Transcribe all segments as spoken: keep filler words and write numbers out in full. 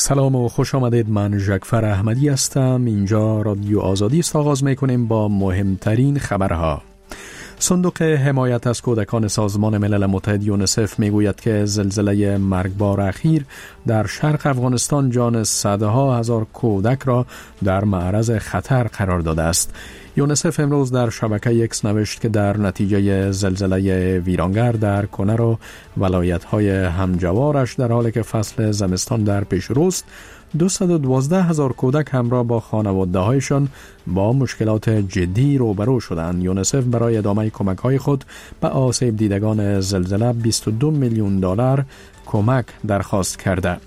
سلام و خوش آمدید. من ژکفر احمدی هستم. اینجا رادیو آزادی است. آغاز میکنیم با مهمترین خبرها. صندوق حمایت از کودکان سازمان ملل متحد یونسف میگوید که زلزله مرگبار اخیر در شرق افغانستان جان صدها هزار کودک را در معرض خطر قرار داده است. یونسف امروز در شبکه اکس نوشت که در نتیجه زلزله ویرانگر در کنر و ولایت‌های همجوارش در حالی که فصل زمستان در پیش روست، دویست و دوازده هزار کودک همراه با خانواده‌هایشان با مشکلات جدی روبرو شدند. یونسف برای ادامه کمک‌های خود به آسیب دیدگان زلزله بیست و دو میلیون دلار کمک درخواست کرده.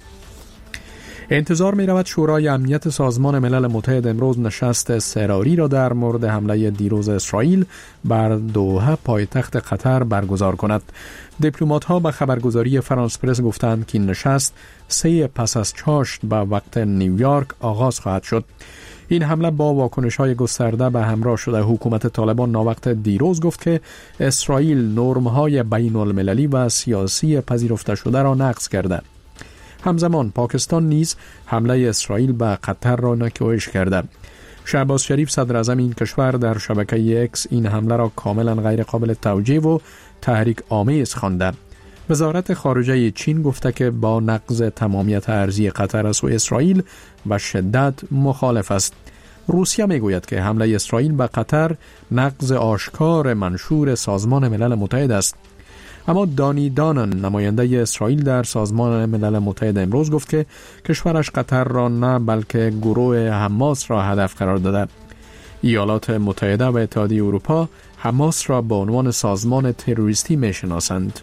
انتظار می رود شورای امنیت سازمان ملل متحد امروز نشست اضطراری را در مورد حمله دیروز اسرائیل بر دوحه پایتخت قطر برگزار کند. دیپلمات ها به خبرگزاری فرانس پرس گفتند که این نشست سه پس از چاشت به وقت نیویورک آغاز خواهد شد. این حمله با واکنش های گسترده به همراه شده. حکومت طالبان ناوقت دیروز گفت که اسرائیل نرم های بین المللی و سیاسی پذیرفته شده را نقض کرده. همزمان پاکستان نیز حمله اسرائیل به قطر را نکوهش کرده. شهباز شریف صدر اعظم این کشور در شبکه اکس این حمله را کاملا غیر قابل توجیه و تحریک آمیز خوانده. وزارت خارجه چین گفته که با نقض تمامیت ارضی قطر از سوی اسرائیل و شدت مخالف است. روسیه میگوید که حمله اسرائیل به قطر نقض آشکار منشور سازمان ملل متحد است. اما دانی دانن نماینده اسرائیل در سازمان ملل متحد امروز گفت که کشورش قطر را نه بلکه گروه حماس را هدف قرار داده. ایالات متحده و اتحادیه اروپا حماس را به عنوان سازمان تروریستی میشناسند.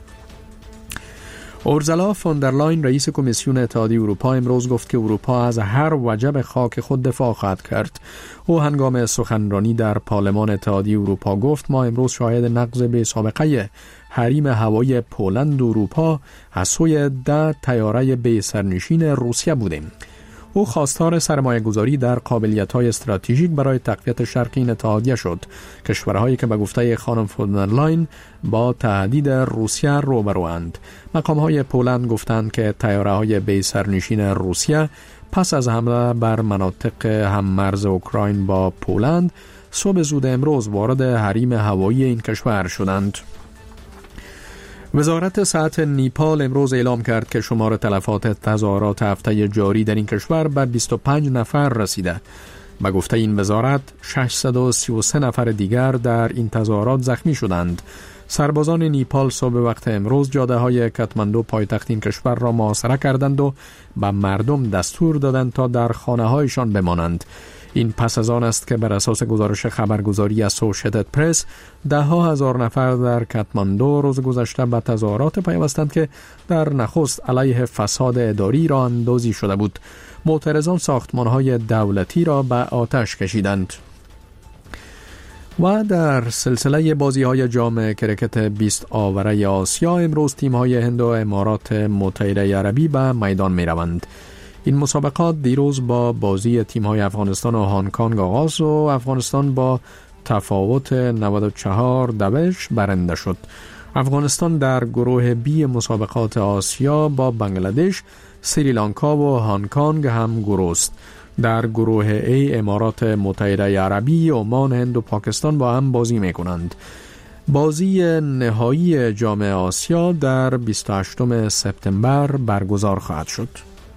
اورزلا فون در لاین رئیس کمیسیون اتحادیه اروپا امروز گفت که اروپا از هر وجب خاک خود دفاع خواهد کرد. او هنگام سخنرانی در پارلمان اتحادیه اروپا گفت ما امروز شاهد نقض بی سابقه حریم هوایی پولند و اروپا از سوی ده طیاره بی سرنشین روسیه بودیم. او خواستار سرمایه گذاری در قابلیت های استراتژیک برای تقویت شرق این اتحادیه شد. کشورهایی که به گفته خانم فون در لاین با تهدید روسیه روبروند. مقام های پولند گفتند که طیاره های بی سرنشین روسیه پس از حمله بر مناطق هممرز اوکراین با پولند صبح زود امروز وارد حریم هوایی این کشور شدند. وزارت صحت نیپال امروز اعلام کرد که شمار تلفات تظاهرات هفته جاری در این کشور به بیست و پنج نفر رسیده. به گفته این وزارت ششصد و سی و سه نفر دیگر در این تظاهرات زخمی شدند. سربازان نیپال صبح وقت امروز جاده های کاتماندو پایتخت این کشور را محاصره کردند و به مردم دستور دادند تا در خانه هایشان بمانند. این پس از آن است که بر اساس گزارش خبرگزاری اسوشییتد پرس ده ها هزار نفر در کاتماندو روز گذشته به تظاهرات پیوستند که در نخست علیه فساد اداری را اندازی شده بود. معترضان ساختمان‌های دولتی را به آتش کشیدند. و در سلسله بازی‌های جام کرکت بیست آوره آسیا امروز تیم‌های هند و امارات متحده عربی به میدان می‌روند. این مسابقات دیروز با بازی تیم‌های افغانستان و هنگ کنگ آغاز و افغانستان با تفاوت نود و چهار دوش برنده شد. افغانستان در گروه بی مسابقات آسیا با بنگلادش، سریلانکا و هنگ کنگ هم گروه است. در گروه ای امارات متحده عربی، عمان، هند و پاکستان با هم بازی می‌کنند. بازی نهایی جام آسیا در بیست و هشتم سپتامبر برگزار خواهد شد.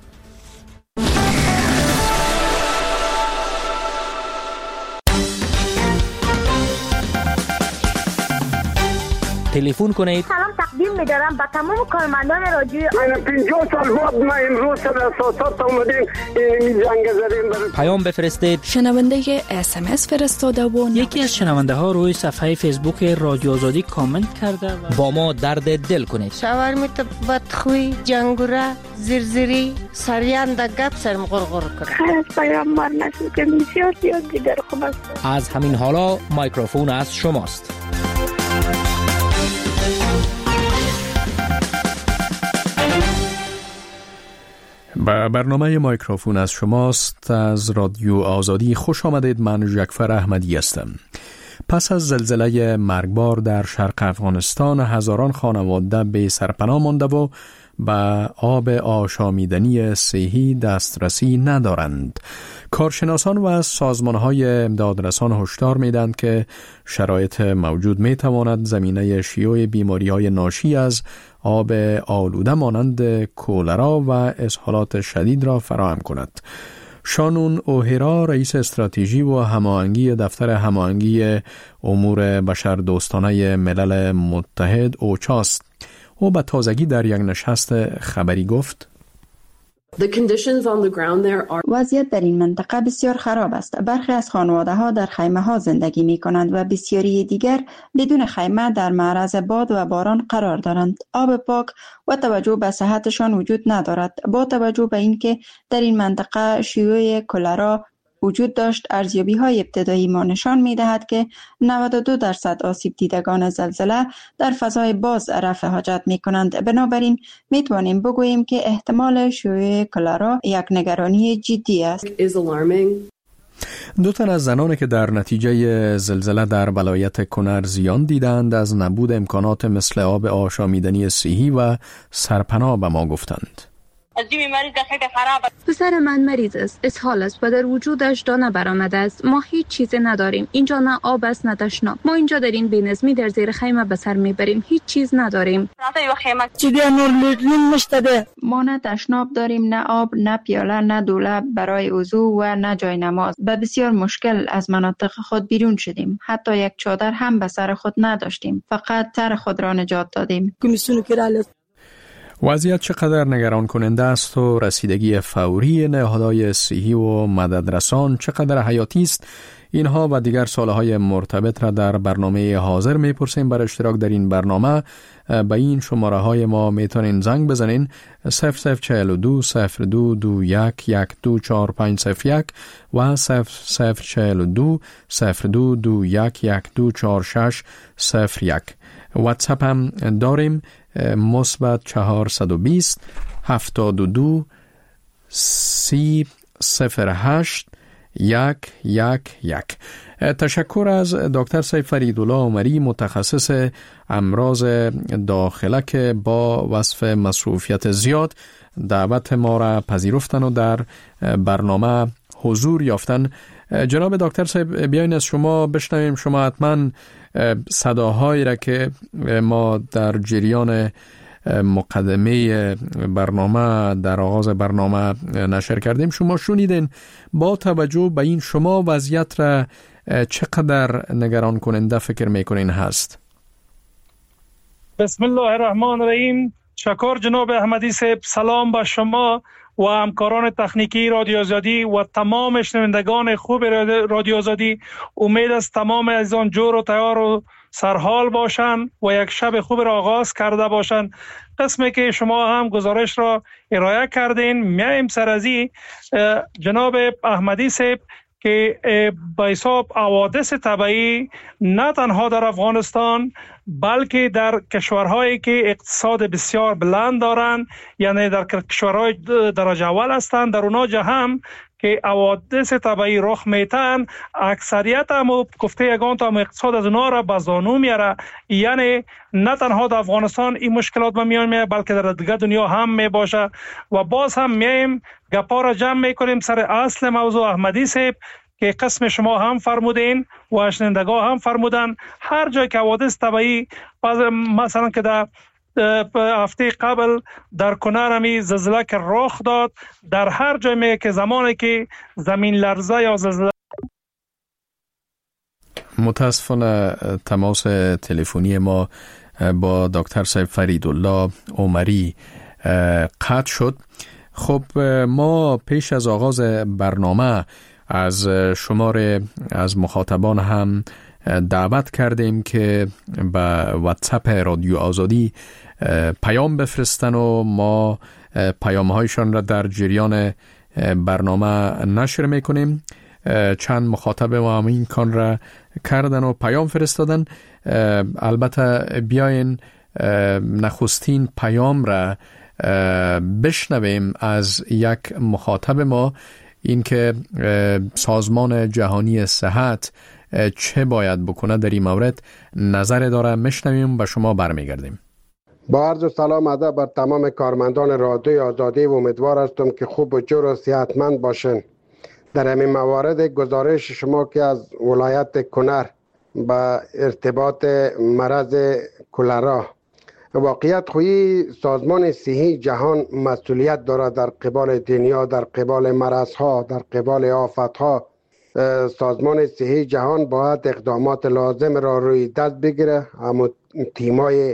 تلفن کنید. سلام تقدیم می‌دارم به تمام کارمندان رادیو. من پنجاه سال بعد ما امروز سر اساسات اومدیم این جنگ زدیم. پیام بفرستید. شنونده اس ام اس فرستاده و یکی از شنونده ها روی صفحه فیسبوک رادیو آزادی کامنت کرده و با ما درد دل کنید. شاورمیت بدخوی، جنگوره، زرزری، سریان د گپ سرم غرغر کنه. خیر پیام مار نشد که بسیار زیاد دیگر خوب است. از همین حالا میکروفون از شماست. با برنامه میکروفون از شماست. از رادیو آزادی خوش آمدید. من ژکفر احمدی هستم. پس از زلزله مرگبار در شرق افغانستان هزاران خانواده به سرپناه مانده و به آب آشامیدنی صحی دسترسی ندارند. کارشناسان و سازمان‌های امدادرسان هشدار می‌دهند که شرایط موجود می‌تواند زمینه شیوع بیماری‌های ناشی از آب آلوده مانند کولرا و اسهالات شدید را فراهم کند. شانون اوهرا رئیس استراتژی و هماهنگی دفتر هماهنگی امور بشردوستانه ملل متحد اوچاست. او به تازگی در یک نشست خبری گفت: وضعیت در این منطقه بسیار خراب است. برخی از خانواده ها در خیمه ها زندگی می کنند و بسیاری دیگر بدون خیمه در معرض باد و باران قرار دارند. آب پاک و توجه به صحتشان وجود ندارد. با توجه به اینکه در این منطقه شیوع کلرا وجود داشت، ارزیابی های ابتدایی ما نشان می دهد که نود و دو درصد آسیب دیدگان زلزله در فضای باز رفع حاجت می کنند. بنابراین می توانیم بگوییم که احتمال شیوع کلرا یک نگرانی جدی است. دو تن از زنانی که در نتیجه زلزله در ولایت کنر زیان دیدند از نبود امکانات مثل آب آشامیدنی صحی و سرپناه به ما گفتند. پسر من مریض است، اسهال است و در وجودش دانه برآمده است. ما هیچ چیزی نداریم. اینجا نه آب است نه تشناب. ما اینجا در این بی‌نظمی در زیر خیمه به سر میبریم. هیچ چیز نداریم. ما نه تشناب داریم، نه آب، نه پیاله، نه دولاب برای وضو و نه جای نماز. به بسیار مشکل از مناطق خود بیرون شدیم. حتی یک چادر هم به سر خود نداشتیم. فقط سر خود را نجات دادیم. وضعیت چقدر نگران کننده است و رسیدگی فوری نهادهای صحی و مددرسان چقدر حیاتی است، اینها و دیگر سوالهای مرتبط را در برنامه حاضر میپرسیم. برای اشتراک در این برنامه به این شماره های ما میتونین زنگ بزنین: صفر صفر چهل و دو صفر دو دو یک یک دو چهار پنج صفر یک و صفر صفر چهل و دو صفر دو دو یک یک دو چهار شش صفر یک. واتساپ هم داریم: مثبت چهارصد و بیست هفتاد و دو سی صفر هشت یک یک یک. تشکر از دکتر سید فریدالله عمری، متخصص امراض داخله که با وصف مصروفیت زیاد دعوت ما را پذیرفتن و در برنامه حضور یافتن. جناب دکتر صاحب، بیاین از شما بشنویم. شما حتما صداهایی را که ما در جریان مقدمه برنامه در آغاز برنامه نشر کردیم شما شنیدین. با توجه به این شما وضعیت را چقدر نگران کننده فکر میکنین هست؟ بسم الله الرحمن الرحیم. شکر جناب احمدی صاحب. سلام به شما و همکاران تکنیکی رادیو آزادی و تمام شنوندگان خوب رادیو آزادی. امید است تمام عزیزان جور و تیار و سرحال باشند و یک شب خوب را آغاز کرده باشند. قسمی که شما هم گزارش را ارائه کردین، میایم سر از این جناب احمدی صاحب که به حساب حوادث طبیعی نه تنها در افغانستان بلکه در کشورهایی که اقتصاد بسیار بلند دارند، یعنی در کشورهای درجه اول هستند، در اونجا هم که حوادث طبیعی رخ میتن، اکثریت هم گفته یگان تا اقتصاد از اونها را به زانو میاره. یعنی نه تنها در افغانستان این مشکلات به میان میاد بلکه در دیگر دنیا هم میباشه. و باز هم میایم گپا را جمع میکنیم سر اصل موضوع احمدی صاحب که قسم شما هم فرمودین و شنوندگان هم فرمودن. هر جای که حوادث طبیعی مثلا که در هفته قبل در کنر همی زلزله که رخ داد، در هر جای می که زمانی که زمین لرزه یا زلزله. متاسفانه تماس تلفنی ما با دکتر صاحب فریدالله عمری قطع شد. خب ما پیش از آغاز برنامه از شمار از مخاطبان هم دعوت کردیم که به واتساپ رادیو آزادی پیام بفرستن و ما پیام هایشان را در جریان برنامه نشر میکنیم. چند مخاطب ما هم این کار را کردن و پیام فرستادن. البته بیاین نخستین پیام را بشنویم از یک مخاطب ما، این که سازمان جهانی صحت چه باید بکنه در این مورد نظر داره. مشنویم و شما برمیگردیم. با عرض سلام ادب بر تمام کارمندان رادیوی آزادی و امیدوار هستم که خوب و جور و صحتمند باشین. در همین موارد گزارش شما که از ولایت کنر با ارتباط مرض کلرا، واقعیت خویی سازمان صحی جهان مسئولیت دارد در قبال دنیا، در قبال مرضها، در قبال آفتها. سازمان صحی جهان باید اقدامات لازم را روی دست بگیره. اما تیمای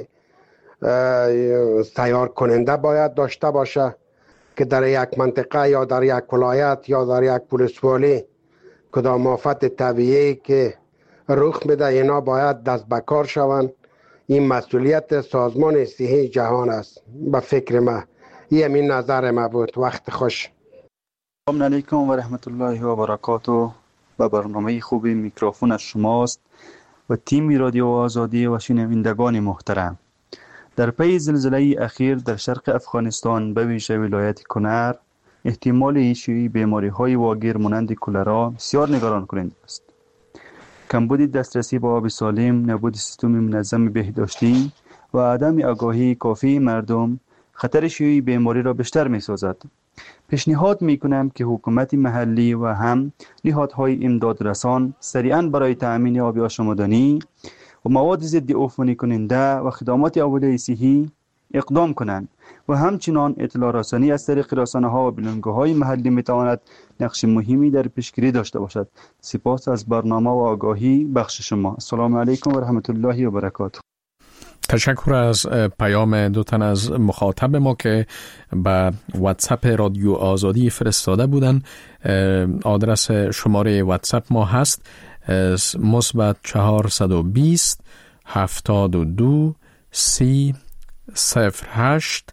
سیار کننده باید داشته باشه که در یک منطقه یا در یک ولایت یا در یک ولسوالی کدام آفت طبیعی که رخ میده اینا باید دست به کار شوند. این مسئولیت سازمان صحی جهان است به فکر ما. این همین نظر ما بود. وقت خوش. سلام علیکم و رحمت الله و برکاته. به برنامه خوبی میکروفون از شماست و تیم رادیو آزادی و شنوندگان محترم. در پی زلزله اخیر در شرق افغانستان به ویژه ولایت کنر احتمال ایجاد بیماری‌های واگیر مانند کلرا بسیار نگران کننده است. کمبود دسترسی به آب سالم، نبود سیستم منظم بهداشتی و عدم آگاهی کافی مردم خطر شیوع بیماری را بیشتر می‌سازد. پیشنهاد می‌کنم که حکومت محلی و هم نهادهای امداد رسان سریعاً برای تأمین آب آشامیدنی و مواد ضد عفونی کننده و خدمات اولیه صحی اقدام کنند و همچنان اطلاع رسانی از طریق رسانه‌ها و بلندگوهای محلی میتواند نقش مهمی در پیشگیری داشته باشد. سپاس از برنامه و آگاهی بخش شما. السلام علیکم و رحمت الله و برکاته. تشکر از پیام دو تن از مخاطب ما که به واتساپ رادیو آزادی فرستاده بودن. آدرس شماره واتساپ ما هست مثبت چهارصد و بیست هفتاد و دو سی صفر هشت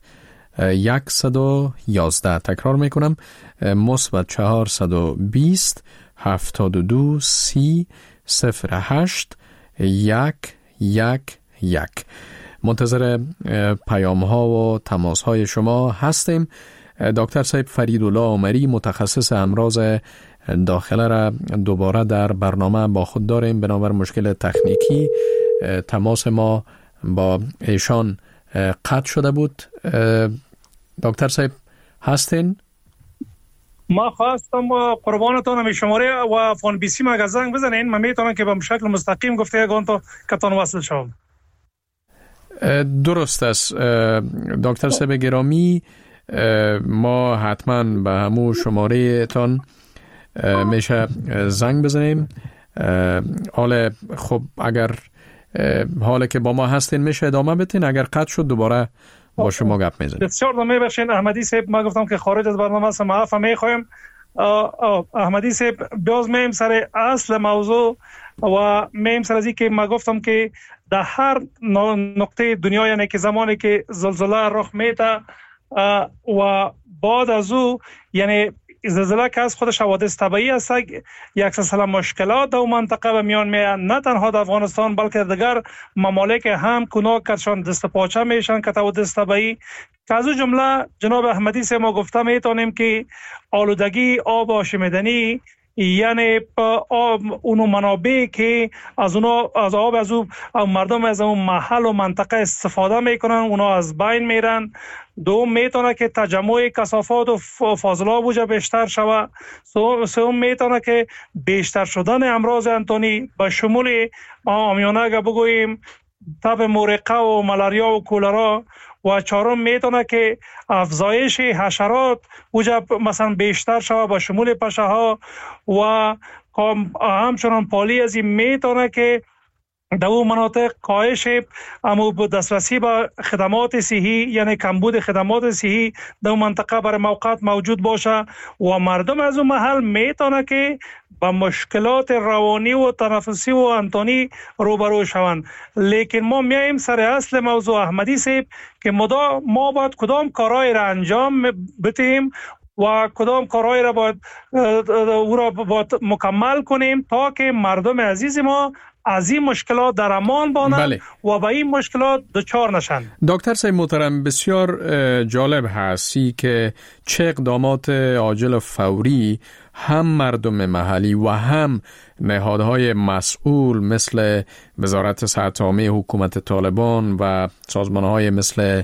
یکصد و یازده. تکرار میکنم مثبت چهارصد و بیست هفتاد و دو سی صفر هشت یک یک یک. منتظر پیام ها و تماس های شما هستیم. دکتر صاحب فریدالله عمری متخصص امراض داخله را دوباره در برنامه با خود داریم. بنابر مشکل تکنیکی تماس ما با ایشان قطع شده بود. دکتر صاحب هستین؟ ما خواستم قربانتان می شماره و فون بی سی ما زنگ بزنین. من میتونم که به شکل مستقیم گفته یگان تا کتان وصل شوم. درست است دکتر صاحب گرامی. ما حتما به همون شماره تان میشه زنگ بزنیم. حالا خب اگر حالا که با ما هستین میشه ادامه بدین، اگر قطع شد دوباره با شما گپ میزنیم. بسیار دو میبخشین احمدی صاحب، ما گفتم که خارج از برنامه است، معافی میخوایم. احمدی صاحب باز میم سر اصل موضوع و میم سر از این که ما گفتم که در هر نقطه دنیا، یعنی که زمانی که زلزله رخ میده و بعد از او، یعنی زلزله که از خودش حوادث طبیعی است، یک سلسله مشکلات در منطقه به میان میاد، نه تنها در افغانستان بلکه دیگر ممالک هم کناک کشان دست پاچه میشن که حوادث طبیعی که از او جمله جناب احمدی سے ما گفته میتونیم که آلودگی آب آشامیدنی، یعنی اونو منابع که از اونا از آب از او مردم از اون محل و منطقه استفاده میکنن اونا از بین میرن. دوم میتونه که تجمع کثافات و فاضلاب وجه بیشتر شوه. سوم میتونه که بیشتر شدن امراض انتونی به شمول عامیانه اگه بگوییم تب مرقه و ملاریا و کولرا. و چهارم میتونه که افزایش حشرات وجه مثلا بیشتر شوه به شمول پشه ها و همچنان پالی از این میتونه که در اون مناطق کاهش اما دسترسی به خدمات صحی، یعنی کمبود خدمات صحی در اون منطقه برای موقت موجود باشه و مردم از اون محل میتونه که با مشکلات روانی و تنفسی و انتونی روبرو شوند. لیکن ما میایم سر اصل موضوع احمدی صاحب که ما باید کدام کارهای را انجام بدهیم و کدام کارهای را باید او را باید مکمل کنیم تا که مردم عزیز ما از این مشکلات در امان بانند. بله. و به این مشکلات دچار نشن. دکتر صاحب محترم، بسیار جالب هستی که چه اقدامات عاجل و فوری هم مردم محلی و هم نهادهای مسئول مثل وزارت صحت عامه حکومت طالبان و سازمانهای مثل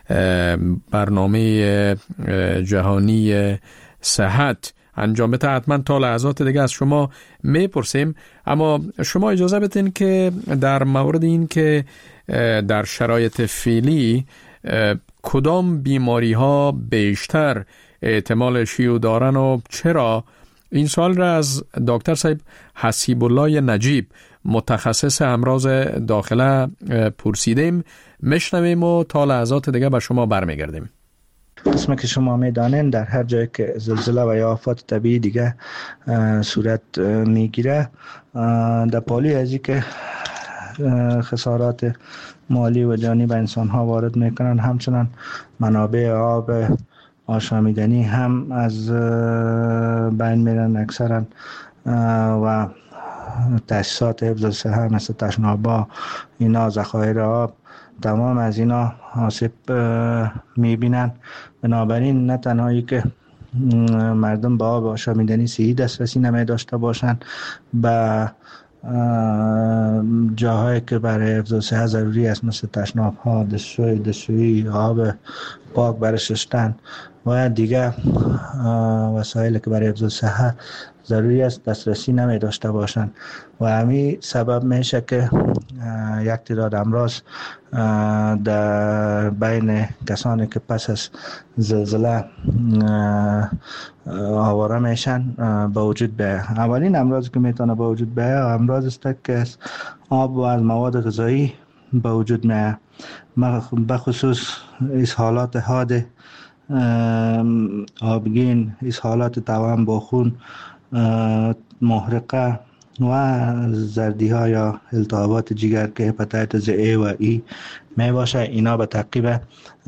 برنامه جهانی صحت انجام بده، حتما تا لحظات دیگه از شما میپرسیم. اما شما اجازه بدین که در مورد این که در شرایط فعلی کدام بیماری ها بیشتر احتمال شیوع دارن و چرا، این سوال را از دکتر صاحب حسیب الله نجیب متخصص امراض داخله پرسیدیم. میشنویم و تا لحظات دیگه به شما برمیگردیم. قسمه که شما میدانین در هر جایی که زلزله و یا آفات طبیعی دیگه صورت میگیره، در پالی ازی که خسارات مالی و جانی به انسان ها وارد میکنن، همچنان منابع آب آشامیدنی هم از بین میرن اکثرا و تاسیسات حفظ الصحه مثل تشنابا، اینا ذخایر آب، تمام از اینا آسیب میبینن. بنابراین نه تنهایی که مردم با آب آشامیدنی صحیح دسترسی نمی داشته باشن، به جاهایی که برای حفظ الصحه ضروری است مثل تشناب ها، دستشوی دستشویی، آب پاک برای شستن و دیگر وسایلی که برای حفظ الصحه ضروری است دسترسی نمی داشته باشند و همین سبب میشه که یک تعداد امراض در بین کسانی که پس از زلزله آواره میشن به وجود بیاید. اولین امراضی که میتونه به وجود بیاید امراض است که از آب و از مواد غذایی به وجود میاد، به خصوص اسهالات حاد آبگین، اسهالات توأم با خون، محرقه و زردی ها یا التهابات جگر که هپاتیتس A و E می باشه. اینا به تعقیب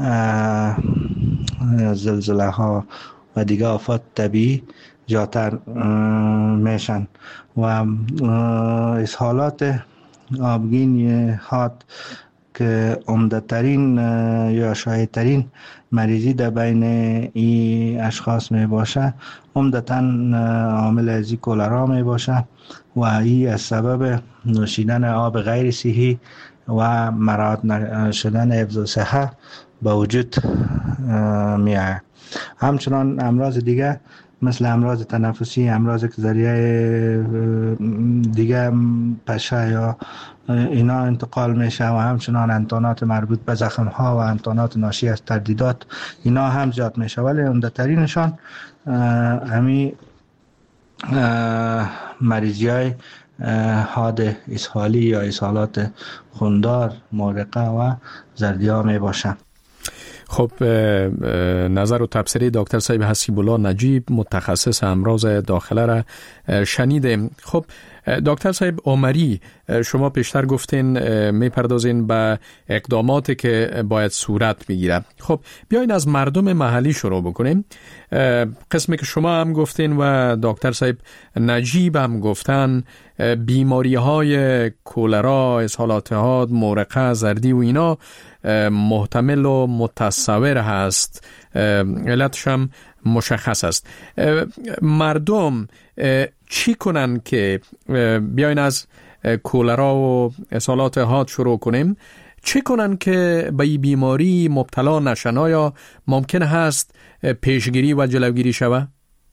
زلزله ها و دیگه آفات طبیعی جاتر میشن و اسهالات آبگین حاد که عمده ترین یا شایع ترین مریضی در بین این اشخاص می باشه، عمدتاً عامل ازی کولرا می باشه و این از سبب نوشیدن آب غیر صحی و مراعات شدن حفظ الصحه به وجود می آید. همچنان امراض دیگه مثل امراض تنفسی، امراض که ذریعه دیگه پشه یا اینا انتقال میشه و همچنان انتانات مربوط به زخم ها و انتانات ناشی از تردیدات، اینا هم زیاد میشه، ولی عمده ترینشان همین مریضی های حاد اسهالی یا اسهالات خوندار، محرقه و زردی ها می باشن. خب نظر و تبصره دکتر صاحب حسیب الله نجیب متخصص امراض داخله را شنیدیم. خب دکتر صاحب عمری، شما پیشتر گفتین میپردازین به اقداماتی که باید صورت بگیره. خب بیاین از مردم محلی شروع بکنیم. قسمی که شما هم گفتین و دکتر صاحب نجیب هم گفتن، بیماری های کولرا، اسهالات حاد، محرقه، زردی و اینا محتمل و متصور هست، علتش هم مشخص است. مردم چی کنن که بیاین از کولرا و اسهالات حاد شروع کنیم، چی کنن که به این بیماری مبتلا نشن؟ آیا ممکن هست پیشگیری و جلوگیری شود؟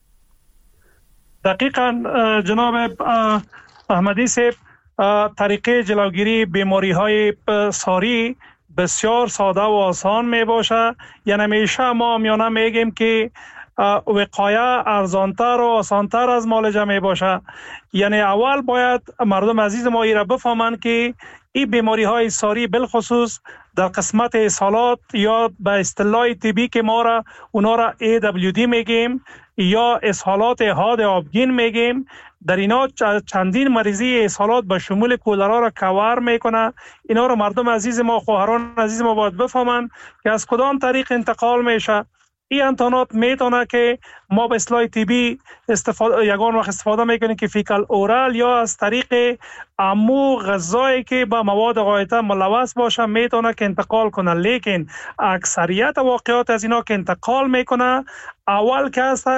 دقیقاً جناب احمدی صاحب، طریقه جلوگیری بیماری های ساری بسیار ساده و آسان می باشه. یعنی همیشه ما همیانه میگیم که وقایه ارزانتر و آسانتر از معالجه می باشه. یعنی اول باید مردم عزیز ما ایره بفهمند که این بیماری های ساری بالخصوص در قسمت اسهالات یا به اصطلاح طبی که ما را اونا را ای دبلیو دی میگیم یا اسهالات حاد آبگین میگیم، در اینا چندین مریضی اسهالات به شمول کولرا را کور میکنه. اینا را مردم عزیز ما، خواهران عزیز ما باید بفهمند که از کدام طریق انتقال میشه. این امکانات میتونه که ما به اصطلاح طبی استفاده یگان وقت استفاده میکنیم که فیکال اورال یا از طریق امو غذایی که با مواد غایطه ملوث باشه میتونه که انتقال کنه، لیکن اکثریت واقعات از اینا که انتقال میکنه اول که هست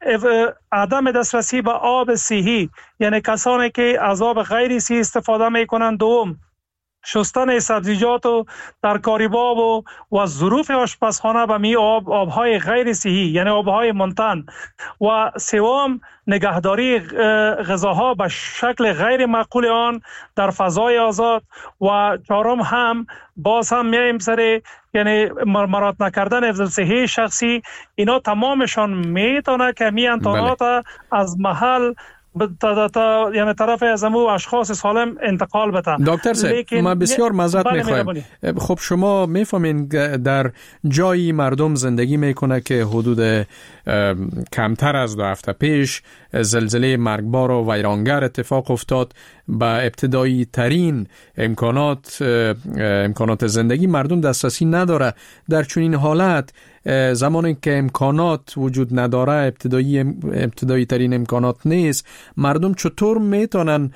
عدم دسترسی به آب صحی، یعنی کسانی که از آب غیر صحی استفاده میکنن. دوم شستن سبزیجات و ترکاری‌باب و و ظروف آشپزخانه به می آب آبهای غیر صحی یعنی آبهای منتن. و سوم نگهداری غذاها به شکل غیر معقول آن در فضای آزاد. و چهارم هم باز هم میایم سر یعنی مراعات نکردن حفظ صحی شخصی. اینا تمامشان میتونه که می انتانات از محل تا تا یعنی طرف از امو اشخاص سالم انتقال بده. دکتر صاحب ما بسیار معذرت میخوایم. خب شما میفهمین در جایی مردم زندگی میکنه که حدود کمتر از دو هفته پیش زلزله مرگبار و ویرانگر اتفاق افتاد. با ابتدایی ترین امکانات امکانات زندگی مردم دسترسی نداره. در چنین حالت زمانی که امکانات وجود نداره، ابتدایی ابتدایی ترین امکانات نیست، مردم چطور میتونن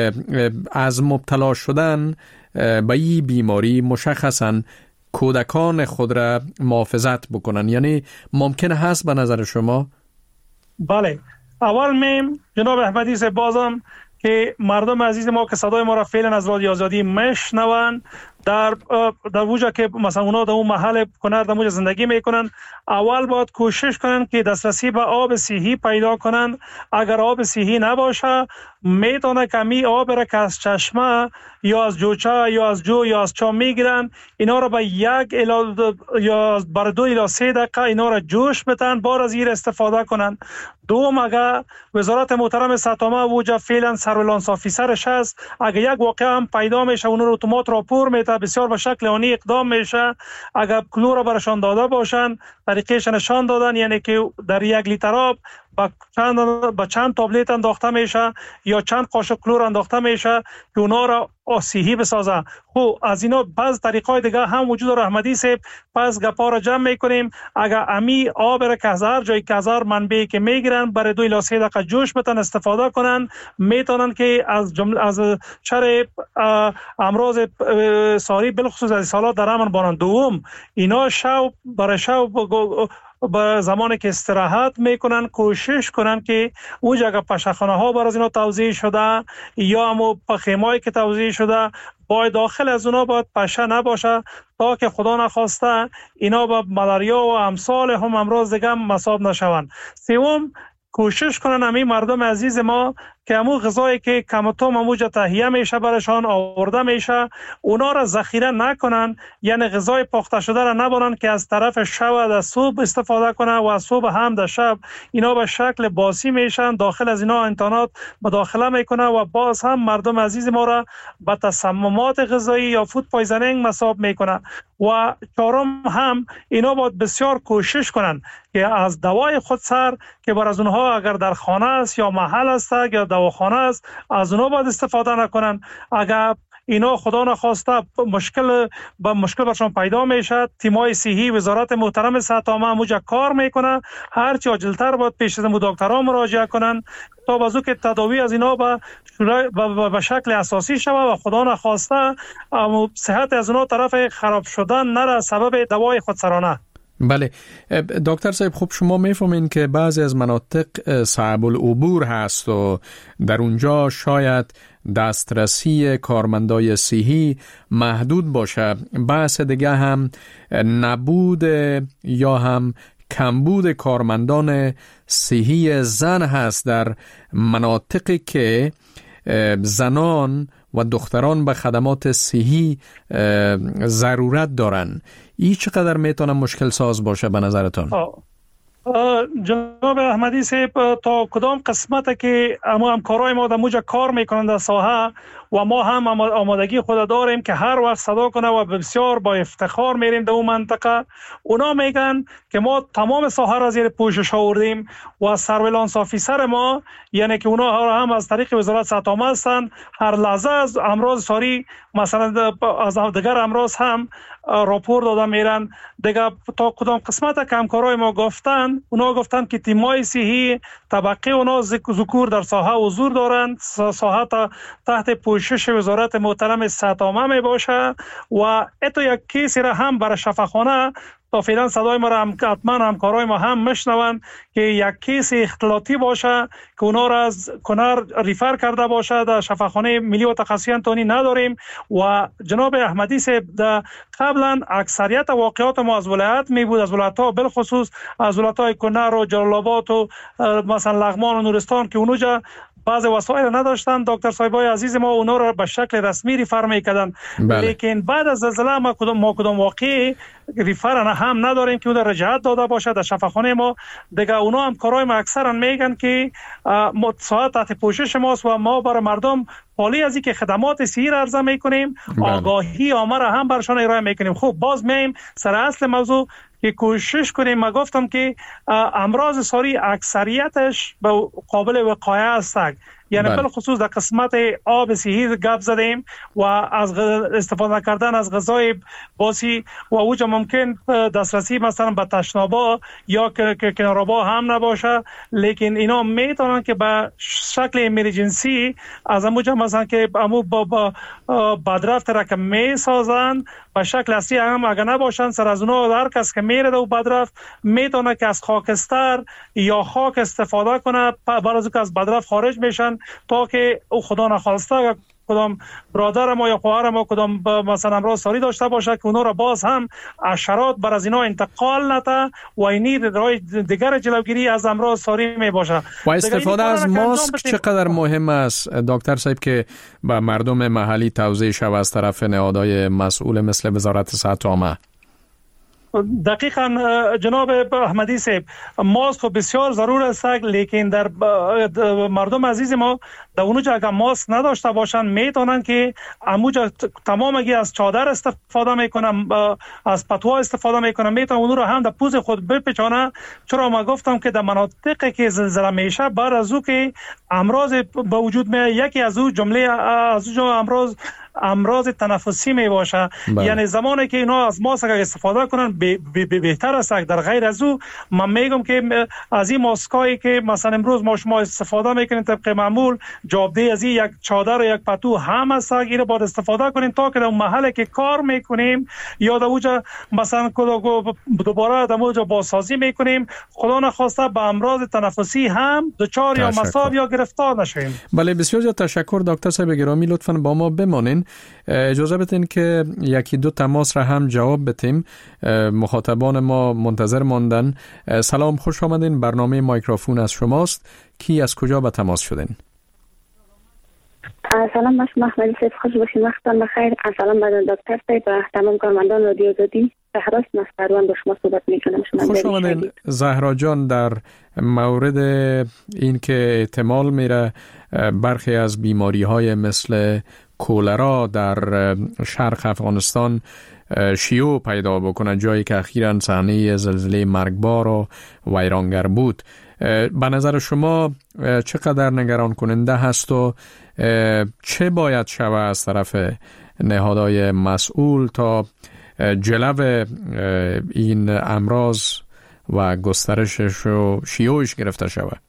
از مبتلا شدن به این بیماری مشخصا کودکان خود را محافظت بکنن؟ یعنی ممکن هست به نظر شما؟ بله، اول میم جناب احمدی سے بازم که مردم عزیز ما که صدای ما را فعلا از رادیو آزادی میشنون، در در وجه که مثلا اونا در اون محل کنار در موجه زندگی میکنن، اول باید کوشش کنن که دسترسی به آب صحی پیدا کنن. اگر آب صحی نباشه میتونه کمی آب را که از چشمه یا از جوچه یا از جو یا از چا میگیرن، اینا را به یک الا یا بر دو الا سه دقیقه اینا را جوش بتن، بار از این استفاده کنن. دوم اگر وزارت محترم ساتامه وجه فعلا سرویلانس آفیسرش هست، اگر یک واقعه هم پیدا میشه اون رو اتومات راپور میده، بسیار به شکل آنی اقدام میشه. اگر کلور برشان داده باشن، طریقش نشان دادن، یعنی که در یک لیتر آب با چند با چند تابلت انداخته میشه یا چند قاشق کلور انداخته میشه که اونا را صحی بسازه. خب از اینا بعض طریقای دیگه هم وجود داره احمدی صاحب. پس گپا را جمع میکنیم. اگر امی آب را که هزار جای که هزار منبعی که میگیرن برای دو الی سه دقیقه جوش بتن استفاده کنن، میتونن که از جمله از شر امراض ساری بالخصوص از سالات در امن بانن. دوم اینا شب برای شب با زمانی که استراحت میکنن کوشش کنن که اون جگه پشخانه ها برای اینا توزیع شده یا همو پخیمایی که توزیع شده باید داخل از اونا باید پشه نباشه تا که خدا نخواسته اینا با ملاریا و امثال هم امراض دیگه مصاب نشون. سوم کوشش کنن همین مردم عزیز ما که همون غذایی که کمتوم هموجا تهیه میشه برشان آورده میشه اونا را ذخیره نکنن، یعنی غذای پخته شده را نبرن که از طرف شب در صبح استفاده کنن و از صبح هم در شب اینا به شکل باسی میشن، داخل از اینا انتانات مداخله میکنه و باز هم مردم عزیز ما را به تسممات غذایی یا فود پایزنینگ مصاب میکنه. و چهارم هم اینا باید بسیار کوشش کنن که از دوای خود سر که بر از اونها اگر در خانه است یا محل است یا دواخانه است از اونها باید استفاده نکنن. اگر اینا خدا نخواسته مشکل با مشکل برشان پیدا میشه، تیمای صحی وزارت محترم ساتامه موجه کار میکنه، هر چی عاجلتر باید پیش از دکترها مراجعه کنن تا بازو که تداوی از اینا به به شکل اساسی شود و خدا نخواسته صحت از اونها طرف خراب شدن نره سبب دوای خودسرانه. بله دکتر صاحب، خب شما میفهمین که بعضی از مناطق صعب العبور هست و در اونجا شاید دسترسی کارمندای صحی محدود باشه. بحث دیگه هم نبود یا هم کمبود کارمندان صحی زن هست در مناطقی که زنان و دختران به خدمات صحی ضرورت دارن. این چقدر میتونه مشکل ساز باشه به نظرتون؟ جناب احمدی صاحب، تا کدام قسمت که اما همکارای ما در موجه کار میکنن در ساحه و ما هم آمادگی خود داریم که هر وقت صدا کنه و بسیار با افتخار میریم در اون منطقه، اونا میگن که ما تمام ساحه را زیر پوشش آوردیم و سرویلانس آفیسر ما، یعنی که اونا هم از طریق وزارت ساتامه هستن، هر لحظه از امراض ساری مثلا از دیگر امراض هم راپور داده میرن. دیگه تا کدام قسمت که همکارای ما گفتن، اونا گفتن که تیمای صحی طبقه اونا ذکور در ساحه حضور دارند، ساحه تا تحت پوشش وزارت محترم صحت عامه می باشه و اتو یک کیسی را هم برای شفاخانه تا فعلا صدای ما را هم حتما همکارای ما هم مشنوند که یک کیس اختلاطی باشه که اونا را از کنر ریفر کرده باشه در شفاخانه ملی و تخصصی انتونی نداریم. و جناب احمدی صاحب قبلا اکثریت واقعات ما از ولایت می بود، از ولایت ها بالخصوص از ولایت های کنر و جلال آباد و مثلا لغمان و نورستان که اونجا بعض وسایل نداشتن، دکتر صاحبای عزیز ما اونا رو به شکل رسمی ریفر میکردن. بله. لیکن بعد از زلزله ما کدام ما کدام واقعی ریفر هم نداریم که اون رجعت داده باشه در شفاخانه ما. دیگه اونا هم کارهای ما اکثرا میگن که ساعت تحت پوشش ماست و ما برای مردم حالی از اینکه خدمات صحی را عرضه میکنیم، آگاهی عامه را هم برشان ارائه میکنیم. خب باز میم سر اصل موضوع که کوشش کنیم. ما گفتم که امراض ساری اکثریتش به قابل وقایه است، یعنی بله. خصوص در قسمت آب صحی گپ زدیم و از استفاده کردن از غذای باسی و اوجا ممکن دسترسی مثلا به تشنابا یا کنارابا هم نباشه، لیکن اینا میتونن که به شکل امرجنسی از اموجا مثلا که امو با, با بدرفت را که میسازن به شکل اصلی هم اگر نباشن سر از اونا هر کس که میره و بدرفت میتونه که از خاکستر یا خاک استفاده کنه بعد از که از بدرفت خارج میشن تا که او خدا نخواسته کدام برادر ما یا خواهر ما کدام مثلا امراض ساری داشته باشه که اونا را باز هم حشرات بر از اینا انتقال نده و اینی راه دیگر جلوگیری از امراض ساری می باشه. و استفاده از ماسک چقدر مهم است دکتر صاحب که به مردم محلی توضیح شود از طرف نهادهای مسئول مثل وزارت صحت عامه؟ دقیقاً جناب احمدی صاحب، ماسک بسیار ضرور است، لیکن در مردم عزیز ما در اونجا اگر ماسک نداشته باشن میتونن که اموجا تمام اگه از چادر استفاده میکنن، از پتوها استفاده میکنن، میتونن اون رو هم در پوز خود بپیچانه. چرا ما گفتم که در مناطقی که زلزله میشه بعد از او که امراض به وجود میاد، یکی از او جمله از او امراض امراض تنفسی می باشه. یعنی زمانی که اینا از ماسک استفاده کنن به به به بهتر است. در غیر از او من میگم که از این ماسکایی که مثلا امروز ما شما استفاده میکنین طبق معمول جابده از این یک چادر و یک پتو هم است، اینو باید استفاده کنین تا که در محله که کار میکنیم یا در اونجا مثلا دوباره در اونجا بازسازی میکنیم خدا نخواسته به امراض تنفسی هم دچار یا مصاب یا گرفتار نشویم. بله بسیار زیاد تشکر دکتر صاحب گرامی، لطفاً با ما بمانین. اجازه بدین که یکی دو تماس را هم جواب بدیم. مخاطبان ما منتظر ماندن. سلام، خوش آمدین، برنامه مایکروفون از شماست. کی از کجا به تماس شدین؟ سلام بس محمدی صاحب، خوش باشین، وقتتان بخیر. سلام به دکتر صاحب و تمام کارمندان رادیو آزادی. زهرا مستروان با شما صحبت میکنم. خوش آمدین زهرا جان. در مورد این که احتمال میره برخی از بیماری های مثل کولرا در شرق افغانستان شیوع پیدا بکنه، جایی که اخیراً صحنه زلزله مرگبار و ویرانگر بود، به نظر شما چقدر نگران کننده هست و چه باید شود از طرف نهادهای مسئول تا جلو این امراض و گسترشش و شیوعش گرفته شود؟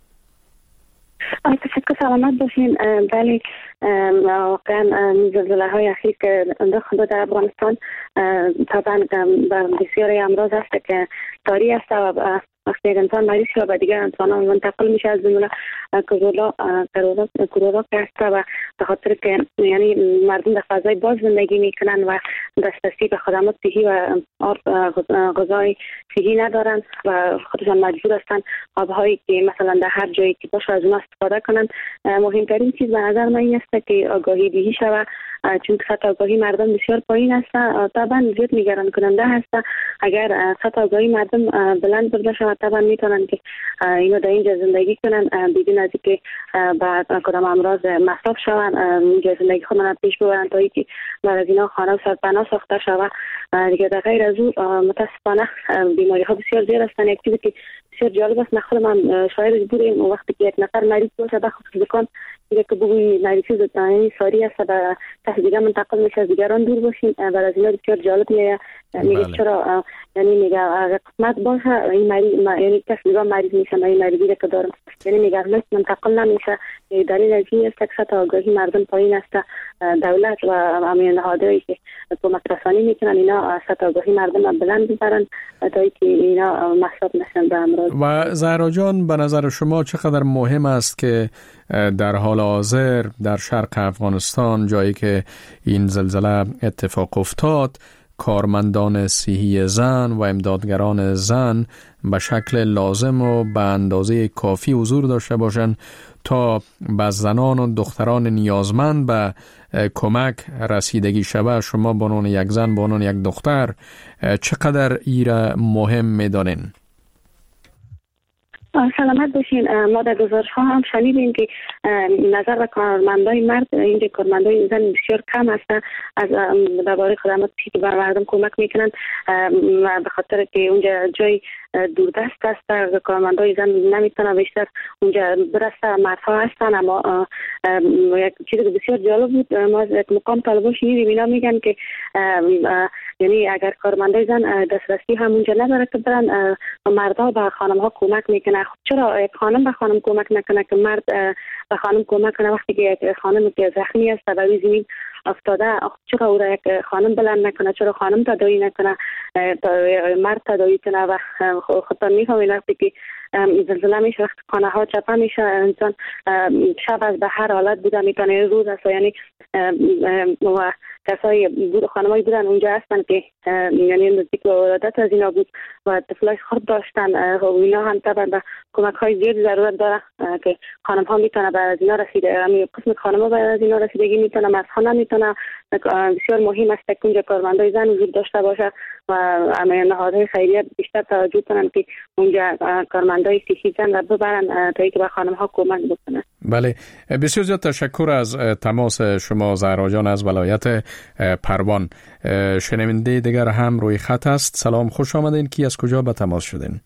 تشکر، سلامت باشین. بله واقعا زلزله های اخیر که داخل در افغانستان طبعا بسیاری امراض هست که طاری است و وقتی یک انسان مریض شد و دیگر انسان منتقل میشه، از جمله کرونا کرونا که هست و به خاطر که یعنی مردم در فضای باز زندگی میکنن و دسترسی به خدمات صحی و غذای صحی ندارن و خودشان مجبور هستن آبهایی که مثلا در هر جایی که باشه از اون استفاده کنن. مهمترین چیز به نظر من این است که آگاهی دهی شود، چون سطح آگاهی مردم بسیار پایین است. طبعا زیاد نگران کننده هست. اگر سطح آگاهی مردم بلند برده شود طبعا میتونن که اینو در اینجا زندگی کنن بدون از اینکه بعد کدام امراض مصاب شوند، اینجا زندگی خودشان پیش ببرن تا اینکه بعد از اینا خانه و سرپناه ساخته شود. دیگه در غیر از او متاسفانه بیماری ها بسیار زیاد هستند. یک چیزی که بسیار جالب است. نخل من شاید بودیم وقتی که یک نفر مریض باشه بخصوص دکان میگه که بگوی مریضی زدانی ساری است و کسی دیگه منتقل میشه، دیگران دور باشین. برای از اینا بسیار جالب میگه میگه چرا یعنی میگه اگر قسمت باشه این مریض یعنی کسی دیگه مریض میشه، من این مریضی که دارم یعنی میگه مثل منتقل نمیشه. دلیل از این است که سطح آگاهی مردم پایین است. دولت و امیر نهادهایی که کمک رسانی میکنن اینا سطح آگاهی مردم بلند ببرن تا اینکه اینا محسوب نشن به امراض. و زهرا جان به نظر شما چقدر مهم است که در حال حاضر در شرق افغانستان جایی که این زلزله اتفاق افتاد کارمندان صحی زن و امدادگران زن به شکل لازم و به اندازه کافی حضور داشته باشند تا به زنان و دختران نیازمند به کمک رسیدگی شود؟ شما به عنوان یک زن، به عنوان یک دختر چقدر ایره مهم می‌دانین؟ سلامت باشین. ما در گزارش ها هم شنیدیم که نظر به کارمندای مرد اینجا کارمندای زن بسیار کم هستن از درباره خدماتی که بر مردم کمک میکنن به خاطر که اونجا جای دوردست است کارمندای زن نمیتونن بیشتر اونجا برسه. مردها هستن اما یک چیز بسیار جالب بود ما از یک مقام طالبان شنیدیم اینا میگن که یعنی اگر کارمندای زن دسترسی هم اونجا نداره که برن مردها به خانم ها کمک میکنه. چرا یک خانم به خانم کمک نکنه که مرد به خانم کمک کنه وقتی که یک خانم که زخمی است و زمین افتاده؟ چرا او را یک خانم بلند نکنه؟ چرا خانم تداوی نکنه مرد تداوی کنه؟ و خودتان میفهمید وقتی که زلزله میشه وقتی خانه ها چپه میشه انسان شب از به هر حالت بوده میتونه روز است یعنی و کسایی بود خانمایی بودن اونجا هستن که یعنی نزدیک به ولادت از اینا بود و طفلای خود داشتن و اینا هم طبعا به کمک های زیادی ضرورت داره که خانم ها میتونه به از اینا رسیده همین قسم خانم ها به از اینا رسیدگی میتونه مردها نمیتونه. بسیار مهم است که اونجا کارمندای زن وجود داشته باشه و همه نهادهای خیریه بیشتر توجه کنن که اونجا کارمندای صحی زن را ببرن تا اینکه به خانم ها کمک بکنن. بله بسیار زیاد تشکر از تماس شما زهرا جان از ولایت پروان. شنونده دیگر هم روی خط است. سلام، خوش آمدین. کی از کجا به تماس شدین؟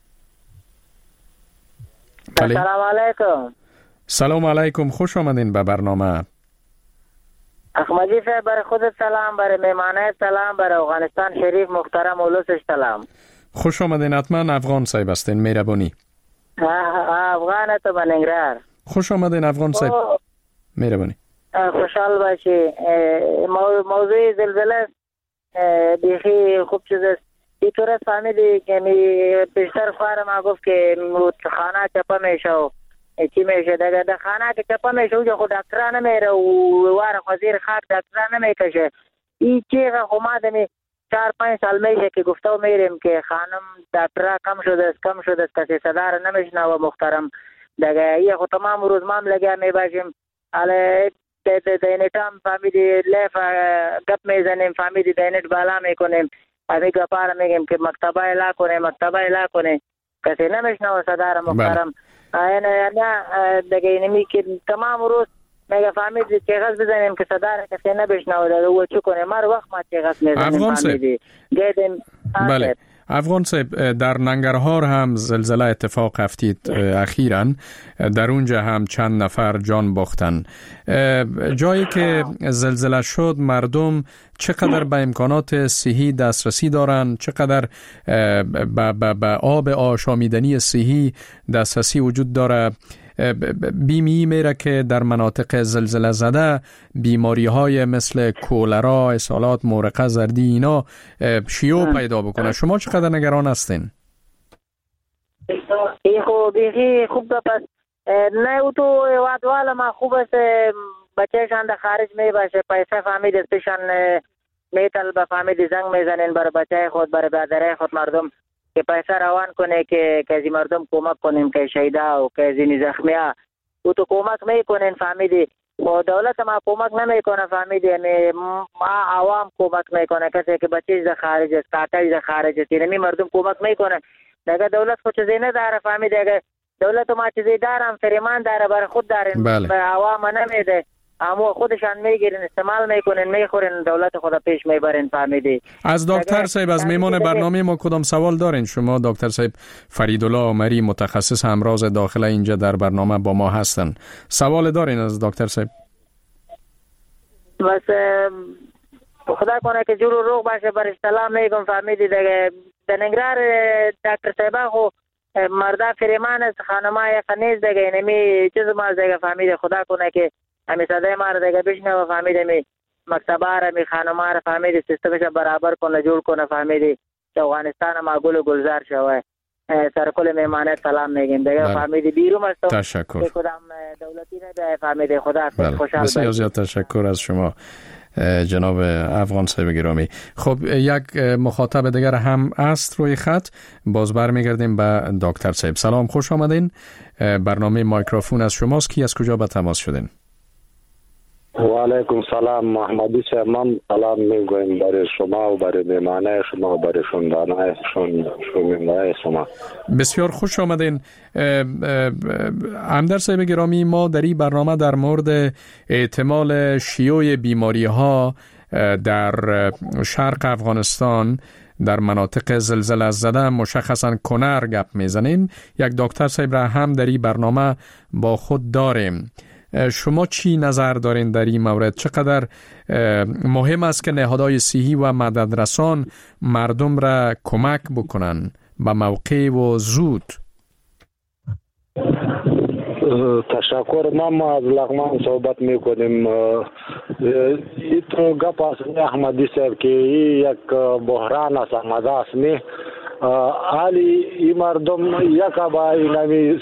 بله. سلام علیکم. سلام علیکم، خوش آمدین به برنامه. احمدی صاحب برای خودت سلام، برای مهمانه سلام، برای افغانستان شریف محترم اولوسش سلام. خوش آمدین. حتما افغان صاحب هستین. مهربانی. افغان تو بنگرار. خوش آمدین افغان صاحب. مهربانی. خوشحال باشی. موضوع زلزله بیخی خوب چیز است. این طور است فهمیدی که بیشتر خواهر ما گفت که خانه چپا میشه و چی میشه دیگه در خانه که چپا میشه اونجا خود دکترها نمیره و وار خوزیر خاک دکترها نمیکشه. این چیغه خو ما دمی چار پنج سال میشه که گفته و میریم که خانم دکترها کم شده است کم شده است کسی صدا را نمیشنه و محترم دیگه یه خود تمام روز ما هم لگه میباشیم حالا دینت هم فهمیدی لیف گپ میزنیم فهمیدی دینت بالا میکنیم امی گپار میگیم که مکتبه اعلا کنه مکتبه اعلا کنه کسی نمیشنه و صدا را محترم نه دیگه اینمی که تمام روز میگه فهمیدی چیغز بزنیم که صدا را کسی نبشنه و دیگه او چو کنه مر وقت ما چیغز میزنیم فهمیدی گیدیم. بله افغان صاحب، در ننگرهار هم زلزله اتفاق افتید اخیراً، در اونجا هم چند نفر جان باختن. جایی که زلزله شد مردم چقدر به امکانات صحی دسترسی دارن؟ چقدر به آب آشامیدنی صحی دسترسی وجود داره؟ بیمی میره که در مناطق زلزله زده بیماری های مثل کولرا، اسهالات، مورقه زردی اینا شیوع پیدا بکنه. شما چقدر نگران هستین؟ ای خوب بیخی خوب دا پس نه او تو وادوال ما خوب است بچهشان در خارج می باشه پیسه فهمید استشان میتل به فهمید زنگ میزنین برای بچه خود برای برادره خود مردم که پیسه روان کنه که کسی مردم کمک کنیم که شهیدا و که زینی زخمی ها او تو کمک میکنین فهمیدی و دولت ما کمک نمیکنه فهمیدی ما عوام کمک میکنه کسی که بچهش در خارج است کاکایش در خارج است اینمی مردم کمک میکنه دیگه دولت خود چیزی نداره فهمیدی اگه دولت ما چیزی دارم فریمان داره برای خود دارین بله. به عوام نمیده اما خودشان میگیرن استعمال میکنن میخورن دولت خود پیش میبرن فهمیدی. از دکتر صاحب از میمان برنامه ما کدام سوال دارین شما؟ دکتر صاحب فریدالله عمری متخصص امراض داخله اینجا در برنامه با ما هستن. سوال دارین از دکتر صاحب؟ بس خدا کنه که جور و روغ باشه برش سلام میگم فهمیدی دیگه. در نگرار دکتر صاحبه خو مردا فریمان است خانمای خنیز دیگه نمی چیز ما دیگه فهمیدی خدا کنه که همی صدای ما دیگه بشنوه فهمیدی می مکتبه را می خانما را فهمیدی سیستمش برابر کنه جور کنه فهمیدی که افغانستان ما گل و گلزار شوه. سر کل میمانه سلام میگیم دیگه فهمیدی بیرون است. تشکر. کدام دولتی نه فهمیدی خدا خوشحال. بسیار زیاد تشکر از شما جناب افغان صاحب گرامی. خب یک مخاطب دیگر هم است روی خط، باز برمیگردیم به دکتر صاحب. سلام، خوش آمدین. برنامه مایکروفون از شماست. کی از کجا به تماس شدین؟ و علیکم سلام محمدی صاحب، من سلام میگویم برای شما و برای میمانه شما و برای شنوندگان شما شما. بسیار خوش آمدین. همدر صاحب گرامی، ما در این برنامه در مورد احتمال شیوع بیماری ها در شرق افغانستان در مناطق زلزله زده مشخصا کنر گپ میزنیم. یک دکتر صاحب را هم در این برنامه با خود داریم. شما چی نظر دارین در این مورد؟ چقدر مهم است که نهادهای صحی و مددرسان مردم را کمک بکنن به موقع و زود؟ تشکر. ما از لغمان صحبت میکنیم. ایتو گپ است احمدی صاحب که یک بحران است آمده است می حالی این مردم یک با اینمی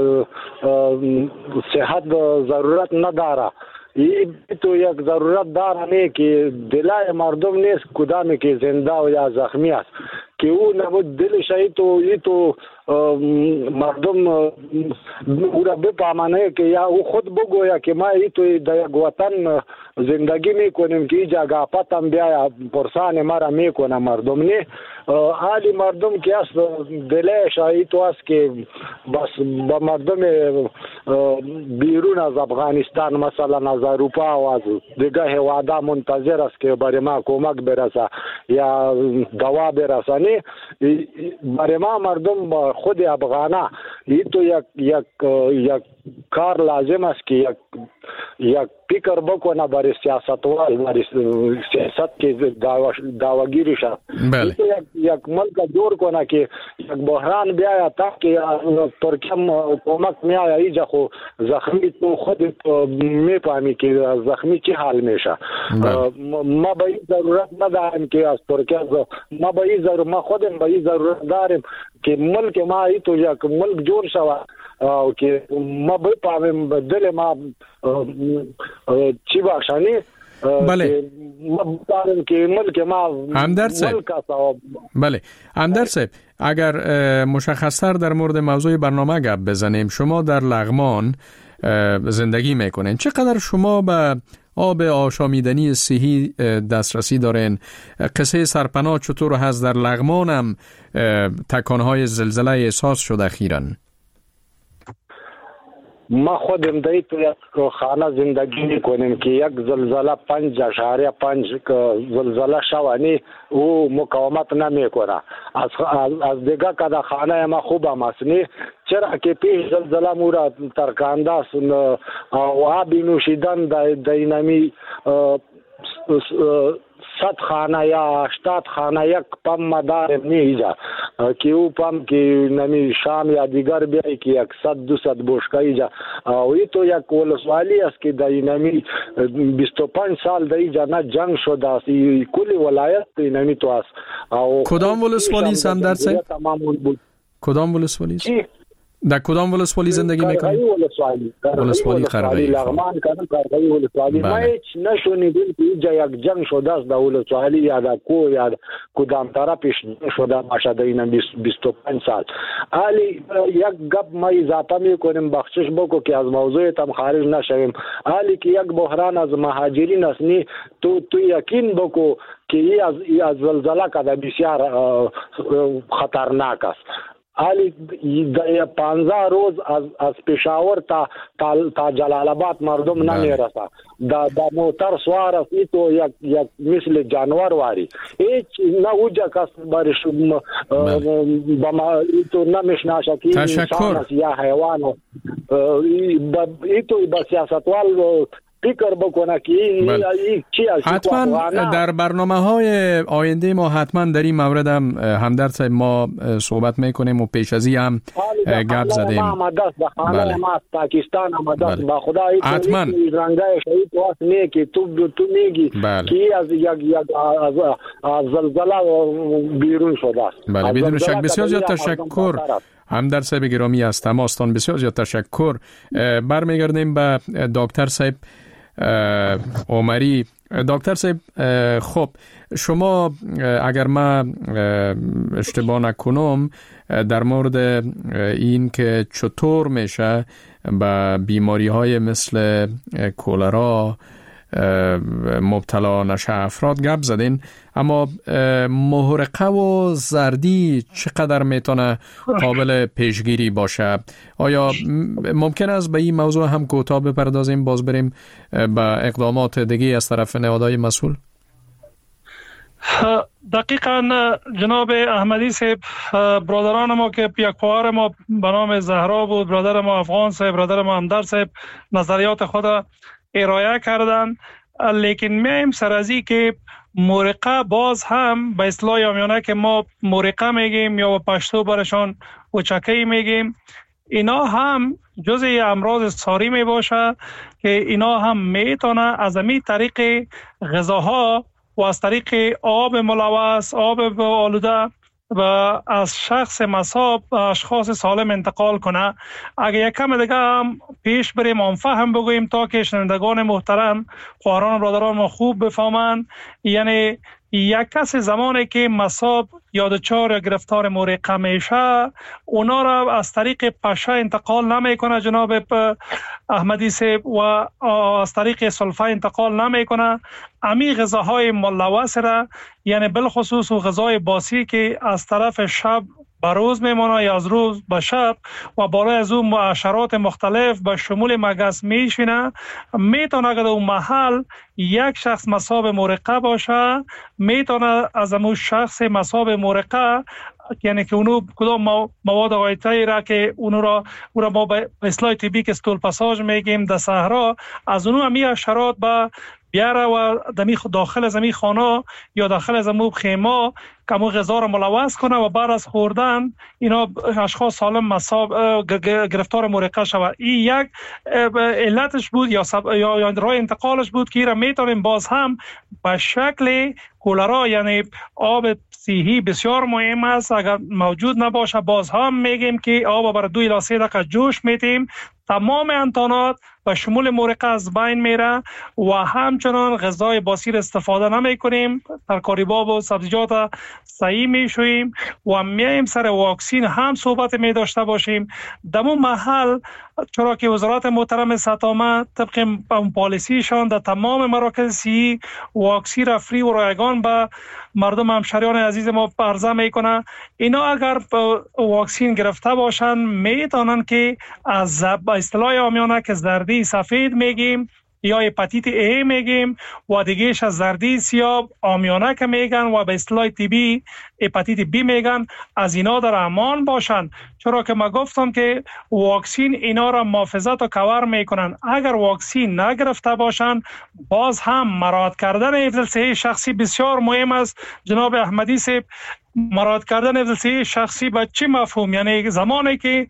صحت ضرورت نداره. این تو یک ضرورت داره نه که دلای مردم نیست کدامی که زنده و یا زخمی است که او نبود دلش ای تو ای تو مردم او را بپامانه که یا او خود بگویا که ما ای تو در یک وطن زندگی میکنیم که ای جگه پتم بیا پرسان مرا میکنه مردم نه. حالی مردم که است دلش ای تو است که بس با مردم بیرون از افغانستان مثلا از اروپا و از دیگه هوادا منتظر است که برای ما کمک برسه یا دوا برسه. برای ما مردم خود افغانا ای تو یک یک یک کار لازم است که یک یک فکر بکنه برای سیاستوال برای سیاست که دعواگیری شد. بله. یک یک ملک جور کنه که یک بحران بیاید تا که ترکیه کمک میآید اینجا خو زخمی تو خود میفهمی که زخمی چی حال میشه. ما به این ضرورت نداریم که از ترکیه ما به این ضرورت ما خودم به این ضرورت داریم که ملک ما ای تو یک ملک جور شود او که ما بفهمیم دل ما چی باشنی. بله. ما بفهمیم که ملک ما همدرد صاحب. بله همدرد صاحب، اگر مشخصتر در مورد موضوع برنامه گپ بزنیم، شما در لغمان زندگی میکنین، چقدر شما به آب آشامیدنی صحی دسترسی دارین؟ قصه سرپناه چطور هست؟ در لغمان هم تکانهای زلزله احساس شد اخیراً. ما خودم در تو یک خانه زندگی میکنیم که یک زلزله پنج اشاریه پنج زلزله شوانی او مقاومت نمیکنه. از از دیگه کده خانه ما خوب هم است نی، چرا که پیش زلزله مورا ترکانده است و آبی نوشیدن در اینمی صد خانه یا هشتاد خانه یک پم مدار نیجا که او پم که نمی شام یا دیگر بیایی که یک صد دو صد بوشکه ایجا و ای تو یک ولسوالی است که در نمی بیست و پنج سال در ایجا نه جنگ شده است. کلی ولایت نمی تو است. کدام ولسوالی است هم در سه؟ کدام ولسوالی است؟ در کدام ولسوالی زندگی میکنی؟ ولسوالی ولسوالی قرغی لغمان کنه قرغی ولسوالی. ما هیچ نشونیدیم که اینجا یک جنگ شده است در ولسوالی یا در کو یا کدام طرفش شده باشه در این بیست و پنج سال. حالی یک گپ ما اضافه میکنیم بخشش بکو که از موضوعت هم خارج نشویم. حالی که یک بحران از مهاجرین است نی تو تو یقین بکو که ای از ای از زلزله کده بسیار خطرناک است. حالی پانزده روز از از پشاور تا تا, تا جلال آباد مردم نمیرسه. دا دا موتر سوار است تو یک یک مثل جانور واری هیچ نه اوجا کس برش با ما تو نمیشناسه که انسان است یا حیوان. ای تو با سیاستوال فکر بکنه که این چی است. حتما در برنامه‌های آینده ما حتما در این مورد هم همدرد صاحب ما صحبت میکنیم و پیش از این هم گپ زدیم. بله. ما پاکستان هم دست با خدا این حتما رنگای شهید واسه نه که تو تو میگی که از یک یک از زلزله بیرون شده است. بله بدون شک بسیار زیاد تشکر همدرد صاحب گرامی از تماستان، بسیار زیاد تشکر. برمیگردیم به دکتر صاحب عمری. دکتر صاحب خب شما اگر من اشتباه نکنم در مورد این که چطور میشه به بیماری های مثل کولرا مبتلا نشه افراد گپ زدین، اما محرقه و زردی چقدر میتونه قابل پیشگیری باشه؟ آیا ممکن است به این موضوع هم کوتاه بپردازیم باز بریم به اقدامات دیگه از طرف نهادهای مسئول؟ دقیقاً جناب احمدی صاحب، برادران ما که یک پوار ما به نام زهرا بود، برادر ما افغان صاحب، برادر ما همدرد صاحب نظریات خود ارائه کردن، لیکن میم سرازی که مرقه باز هم به اصطلاح عامیانه که ما مرقه میگیم یا به پشتو برشان اوچکی میگیم، اینا هم جزء امراض ساری می باشه که اینا هم میتونه از همین طریق غذاها و از طریق آب ملوث، آب آلوده و از شخص مصاب به اشخاص سالم انتقال کنه. اگر یک کم دیگه هم پیش بریم آن فهم بگوییم تا که شنوندگان محترم، خواهران و برادران ما خوب بفهمند، یعنی یک کس زمانی که مصاب یا دچار یا گرفتار مرقه میشه اونا را از طریق پشه انتقال نمیکنه جناب احمدی صاحب و از طریق سلفه انتقال نمیکنه. امی غذاهای ملوث را، یعنی بالخصوص غذای باسی که از طرف شب به روز میمونه یا از روز به شب و بالای از اون معاشرات مختلف به شمول مگس میشینه، میتونه اگر اون محل یک شخص مصاب مرقه باشه، میتونه از اون شخص مصاب مرقه، یعنی که اونو کدام مواد غایطه‌ای را که اونو را اون را ما به اصطلاح طبی که استول پاساژ میگیم در صحرا، از اونو همی اشارات به بیاره و دمی داخل زمین خانه یا داخل زمین خیمه کمو غذا را ملوث کنه و بعد از خوردن اینا اشخاص سالم مصاب گرفتار مرقه شود. این یک علتش بود یا سب... یا راه انتقالش بود که را میتونیم باز هم به شکل کولرا، یعنی آب صحی بسیار مهم است، اگر موجود نباشه باز هم میگیم که آب برای دو الی سه دقیقه جوش میتیم، تمام امکانات و شمول مرقه از بین میره و همچنان غذای باسی استفاده نمی کنیم، ترکاری‌باب و سبزیجات صحیح میشویم و میایم سر واکسین هم صحبت می داشته باشیم. دمو محل چرا که وزارت محترم سطامه طبق پالیسیشان در تمام مراکز صحی واکسین را فری و رایگان به مردم همشهریان عزیز ما عرضه میکنه. اینا اگر واکسین گرفته باشن میتونن که از به اصطلاح عامیانه که زردی سفید میگیم یا هپاتیت ای میگیم و دیگهش از زردی سیاه عامیانه که میگن و به اصطلاح طبی هپاتیت بی میگن، از اینا در امان باشن، چرا که ما گفتم که واکسین اینا را محافظت و کور میکنن. اگر واکسین نگرفته باشن باز هم مراعات کردن حفظ صحی شخصی بسیار مهم است. جناب احمدی صاحب، مراعات کردن حفظ صحی شخصی به چی مفهوم؟ یعنی زمانی که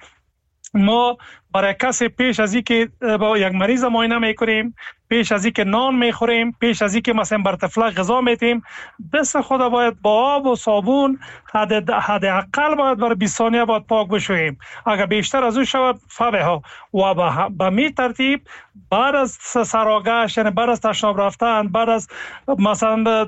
ما برای کسی پیش از اینکه با یک مریض معاینه میکنیم، پیش از اینکه نان میخوریم، پیش از اینکه مثلا بر طفل غذا میتیم، دست خود باید با آب و صابون حد حداقل باید بر بیست ثانیه باید پاک بشوییم. اگر بیشتر از اون شود فبها و به می ترتیب بعد از سراغش، یعنی بعد از تشناب رفتن، بعد از مثلا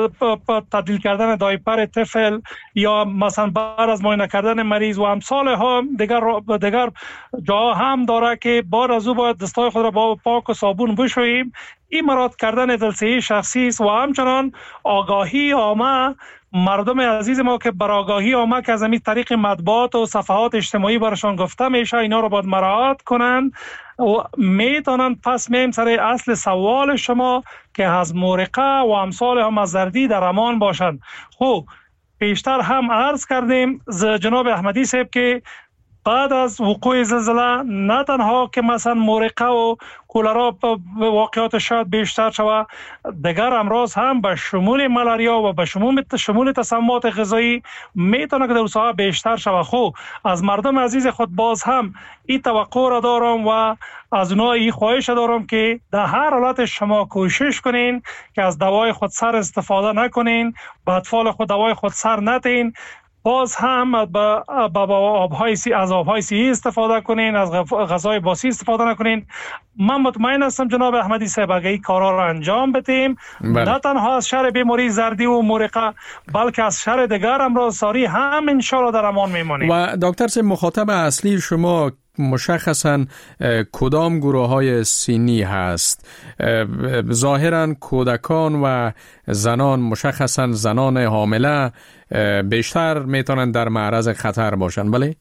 تبدیل کردن دایپر طفل یا مثلا بعد از معاینه کردن مریض و امثال ها دیگر دیگر جا هم داره که بعد از او باید دستای خود را با پاک و صابون بشوییم. این مراعات کردن حفظ صحی شخصی است و همچنان آگاهی عامه مردم عزیز ما که بر آگاهی آمد که از همین طریق مطبوعات و صفحات اجتماعی برشان گفته میشه اینا رو باید مراعات کنن و میتونن. پس میم سر اصل سوال شما که از مورقه و امثال هم از زردی در امان باشند. خب پیشتر هم عرض کردیم جناب احمدی صاحب که بعد از وقوع زلزله نه تنها که مثلا مورقه و کولرا واقعات شاید بیشتر شود، دیگر امراض هم به شمول ملاریا و به شمول شمول تسممات غذایی میتونه که در ساحه بیشتر شود. خب از مردم عزیز خود باز هم این توقع را دارم و از اونها این خواهش دارم که در هر حالت شما کوشش کنین که از دوای خود سر استفاده نکنین، به اطفال خود دوای خود سر ندین، باز هم با آبهای سی از آبهای سی استفاده کنین، از غذای باسی استفاده نکنین. من مطمئن هستم جناب احمدی صاحب اگه این کارا را انجام بدیم نه تنها از شر بیماری زردی و مورقه بلکه از شر دیگر امراض ساری هم ان شاء الله در امان میمونیم. و دکتر صاحب مخاطب اصلی شما مشخصاً کدام گروه های سنی هست؟ ظاهراً کودکان و زنان، مشخصاً زنان حامله بیشتر میتونن در معرض خطر باشن، بله؟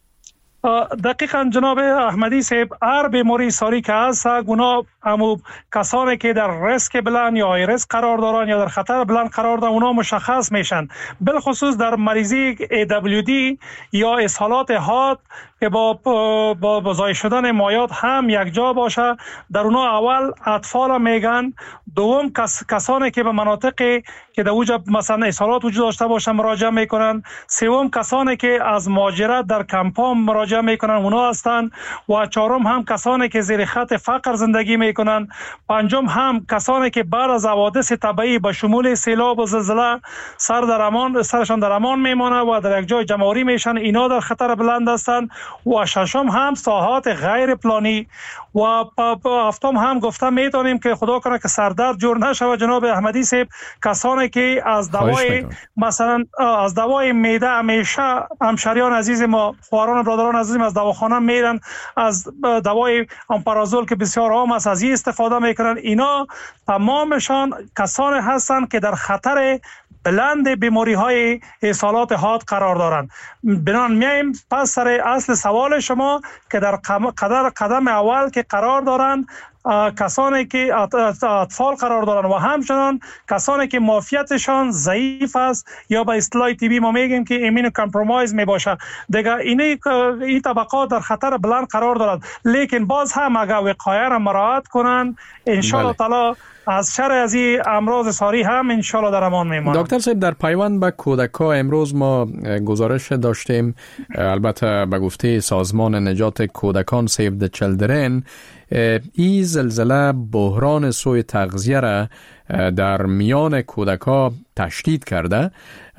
دقیقاً جناب احمدی صاحب، هر بیماری ساری که هست اونا همو کسانی که در ریسک بلند یا های ریسک قرار دارن یا در خطر بلند قرار دارن اونا مشخص میشن، بالخصوص در مریضی ای دبلیو دی یا اسهالات حاد که با با بازای شدن مایات هم یک جا باشه. در اونا اول اطفال میگن، دوم کس، کسانی که به مناطقی که در اوجا مثلا اسهالات وجود داشته باشه مراجعه میکنن، سوم کسانی که از مهاجرت در کمپا مراجعه میکنن اونا هستن و چهارم هم کسانی که زیر خط فقر زندگی میکنن، پنجم هم کسانی که بعد از حوادث طبیعی به شمول سیلاب و زلزله سر در امان سرشان در امان میمونه و در یک جای جمعآوری میشن، اینا در خطر بلند هستن. و ششم هم ساحات غیر پلانی و هفتم هم گفتم میتونیم که خدا کنه که سردرد جور نشه. جناب احمدی صاحب کسانی که از دوای مثلا از دوای معده همیشه همشریان عزیز ما، خواران برادران عزیز ما از دواخانه میرن، از دوای امپرازول که بسیار عام است از این استفاده میکنن، اینا تمامشان کسانی هستند که در خطر بلند بیماری های اسهالات حاد قرار دارند. بنان میایم پس سر اصل سوال شما که در قدر قدم اول که قرار دارند کسانی که اطفال قرار دارن و همچنان کسانی که معافیتشان ضعیف است یا به اصطلاح تیبی ما میگیم که ایمینو کامپرومایز می باشه، دیگه این این طبقات در خطر بلند قرار دارند. لیکن باز هم اگر وقایه را مراعات کنن ان شاء الله تعالی از شر از این امراض ساری هم ان شاء الله در امان میمونند. دکتر صاحب در پیوند به کودک‌ها امروز ما گزارش داشتیم، البته به گفته سازمان نجات کودکان سیو د چلدرن، این زلزله بحران سوء تغذیه را در میان کودک‌ها تشدید کرده.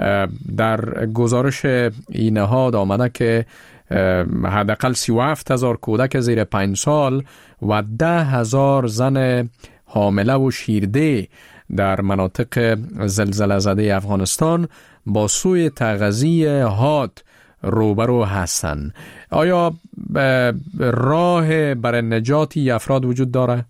در گزارش این نهاد آمده که حداقل سی و هفت هزار کودک زیر پنج سال و ده هزار زن حامله و شیرده در مناطق زلزله زده افغانستان با سوء تغذیه حاد روبرو هستند. آیا راه برای نجاتی افراد وجود داره؟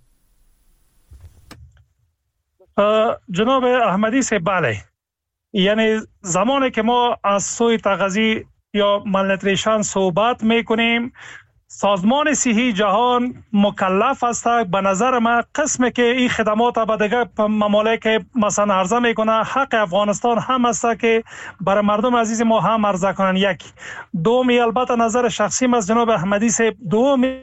جناب احمدی سے بله، یعنی زمانی که ما از سوء تغذیه یا مالنوتریشن صحبت میکنیم، سازمان صحی جهان مکلف است به نظر من قسمی که این خدمات به دیگر ممالک مثلا عرضه میکنه، حق افغانستان هم است که برای مردم عزیز ما هم عرضه کنن. یک دومی البته نظر شخصی از جناب احمدی صاحب، دومی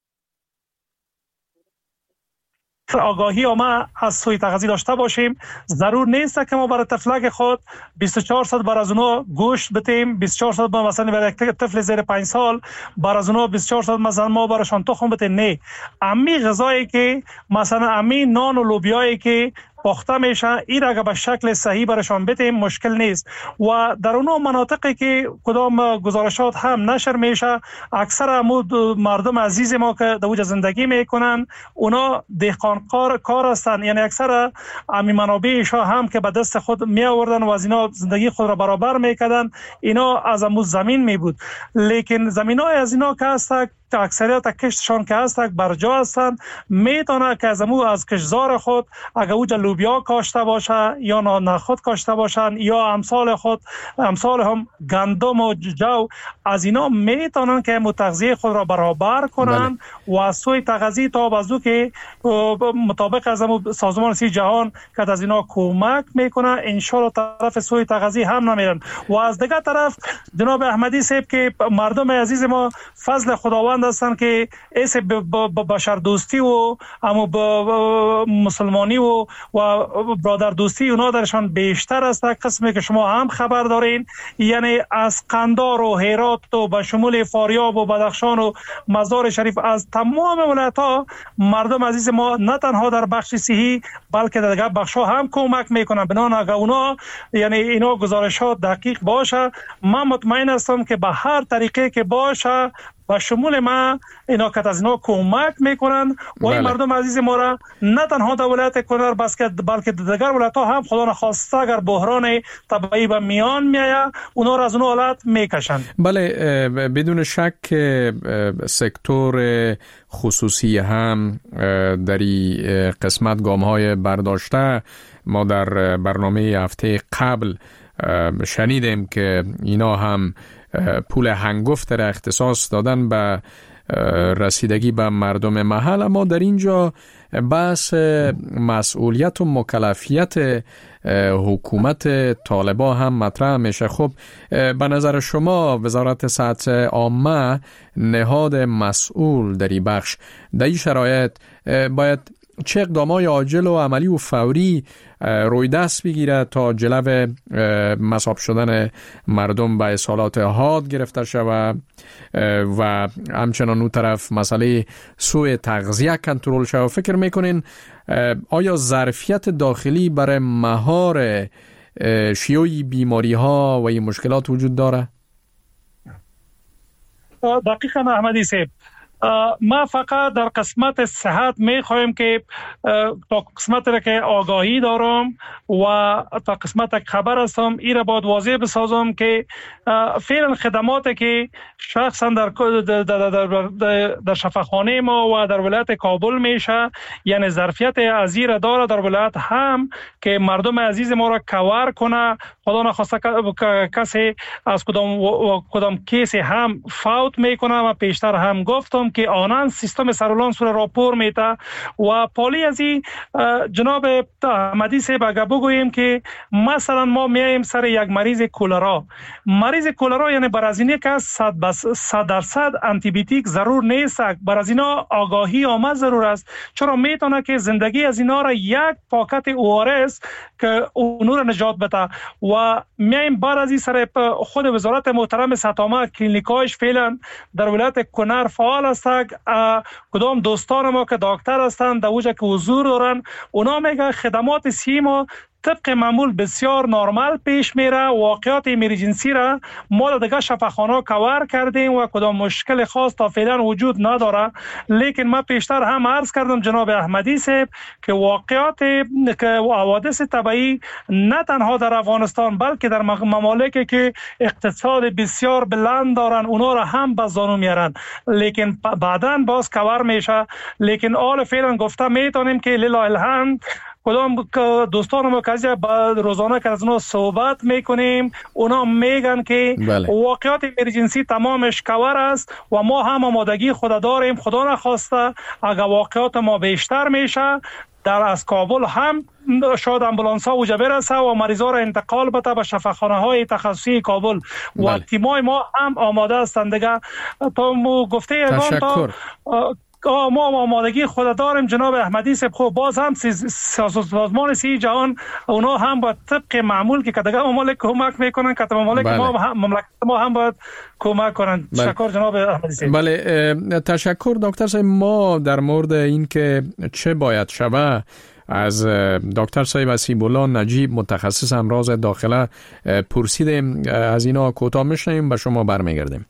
آگاهی ما از سوء تغذیه داشته باشیم. ضرور نیست که ما برای طفلک خود بیست و چهار ساعت بر از اونها گوشت بتیم، بیست و چهار ساعت مثلا برای طفل زیر پنج سال بر از اونها بیست و چهار ساعت مثلا ما برایشان تخم بتیم. نه، امی غذایی که مثلا امی نان و لوبیایی که پخته میشه این را به شکل صحیح برشان بدیم مشکل نیست. و در اون مناطقی که کدام گزارشات هم نشر میشه، اکثر مردم عزیز ما که در اونجا زندگی میکنن اونا دهقان کار هستند، یعنی اکثر امی منابعش هم که به دست خود می آوردن و از اینا زندگی خود را برابر میکردن، اینا از امو زمین می بود. لیکن زمینای از اینا که هست اکثریت کشتشان که هست برجا هستند، میتونه که از امو از کشزار خود اگر اوجا لوبیا کاشته باشه یا نخود کاشته باشن یا امثال خود امثال هم گندم و جو، از اینا میتونن که تغذیه خود را برابر کنن بله. و از سوی تغذیه تا بازو که مطابق از سازمان صحت جهان که از اینا کمک میکنه ان شاء الله طرف سوی تغذیه هم نمیرن. و از دیگه طرف جناب احمدی صاحب که مردم عزیز ما فضل خداوند هستن که ایس بشر دوستی و اما مسلمانی و و برادر دوستی اونا درشان بیشتر است، قسمی که شما هم خبر دارین، یعنی از قندار و هرات و به شمول فاریاب و بدخشان و مزار شریف از تمام ولایت‌ها مردم عزیز ما نه تنها در بخش صحی بلکه در دیگر بخش‌ها هم کمک میکنن. بنابراین اگر اونا یعنی اینا گزارشات دقیق باشه، من مطمئن هستم که به هر طریقه که باشه و شمول ما اینا که از اینا کمک میکنن و این مردم عزیز ما را نه تنها در ولایت کنر بلکه دیگر ولایت ها هم خدا نخواسته اگر بحران طبیعی به میان میآید اونا را از اون حالت میکشن. بله بدون شک سکتور خصوصی هم در این قسمت گام های برداشته. ما در برنامه هفته قبل شنیدیم که اینا هم پول هنگفت را اختصاص دادن به رسیدگی به مردم محل، اما در اینجا بحث مسئولیت و مکلفیت حکومت طالبان هم مطرح میشه. خب به نظر شما وزارت صحت عامه نهاد مسئول در این بخش در این شرایط باید چه اقدامات عاجل و عملی و فوری روی دست بگیره تا جلو مصاب شدن مردم به اسهالات حاد گرفته شود و همچنان اون طرف مسئله سوء تغذیه کنترل شود؟ فکر میکنین آیا ظرفیت داخلی برای مهار شیوع بیماری ها و این مشکلات وجود داره؟ دقیقاً احمدی صاحب، ما فقط در قسمت صحت می خواهیم که تا قسمت را که آگاهی دارم و تا قسمت خبر هستم این را باید واضح بسازم که فعلا خدماتی که شخصا در در, در, در, در شفاخانه ما و در ولایت کابل میشه یعنی ظرفیت از این را داره در ولایت هم که مردم عزیز ما را کور کنه. خدا نخواسته کسی از کدام کدام کیسی هم فوت میکنه و پیشتر هم گفتم که آنان سیستم سرولانس را راپور میته و پالی از این جناب احمدی صاحب اگر بگوییم که مثلا ما میایم سر یک مریض کولرا، مریض کولرا یعنی بر از اینه که صد درصد آنتی بیوتیک ضرور نیست، بر از اینا آگاهی آمد ضرور است، چرا میتونه که زندگی از اینا را یک پاکت او آر اس که اونو را نجات بده. و میایم بعد از این سر خود وزارت محترم صحت عامه کلینیکایش فعلا در ولایت کنر فعال است. کدام دوستان ما که دکتر هستند در اوجا که حضور دارن اونا میگن خدمات سی ما طبق معمول بسیار نرمال پیش میره. واقعات ایمرجنسی را ما دیگه شفاخانه کور کردیم و کدام مشکل خاص تا فعلا وجود نداره. لیکن ما پیشتر هم عرض کردم جناب احمدی صاحب که واقعات که حوادث طبیعی نه تنها در افغانستان بلکه در ممالکی که اقتصاد بسیار بلند دارن اونا را هم به زانو میارن، لیکن بعداً باز کور میشه. لیکن آل فعلا گفته میتونیم که لله الحمد کدام دوستان ما که روزانه که از اونا صحبت میکنیم اونا میگن که بله. واقعات ایمرجنسی تمامش کور است و ما هم آمادگی خود داریم. خدا نخواسته اگر واقعات ما بیشتر میشه در از کابل هم شاید امبولانس ها اوجا برسه و مریضا را انتقال بده به شفاخانه های تخصصی کابل بله. و تیمای ما هم آماده هستند دیگه. تا گفته ایوان تا ما آمادگی خود داریم جناب احمدی صاحب. خب باز هم سازمان صحت جهان اونا هم با طبق معمول که دیگه ممالک کمک میکنن که ممالک بله. ما هم مملکت ما هم باید کمک کنن. بله. تشکر جناب احمدی صاحب. بله تشکر دکتر صاحب. ما در مورد این که چه باید شود از دکتر صاحب اسیب الله نجیب متخصص امراض داخله پرسیدیم، از اینا کوتاه میشنیم به شما برمیگردیم.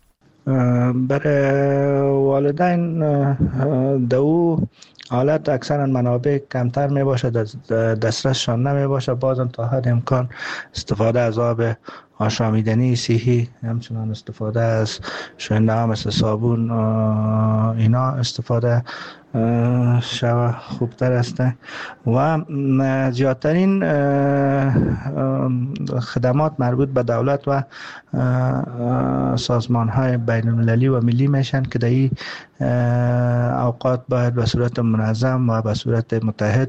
برای والدین دو حالت اکثرا منابع کمتر می باشد، دسترسشان نمی باشد، بازم تا حد امکان استفاده از آب آشامیدنی صحی، همچنان استفاده از شوینده ها مثل صابون اینا استفاده شوه خوبتر است. و زیادترین خدمات مربوط به دولت و سازمان های بین المللی و ملی میشن که در این اوقات باید به صورت منظم و به صورت متحد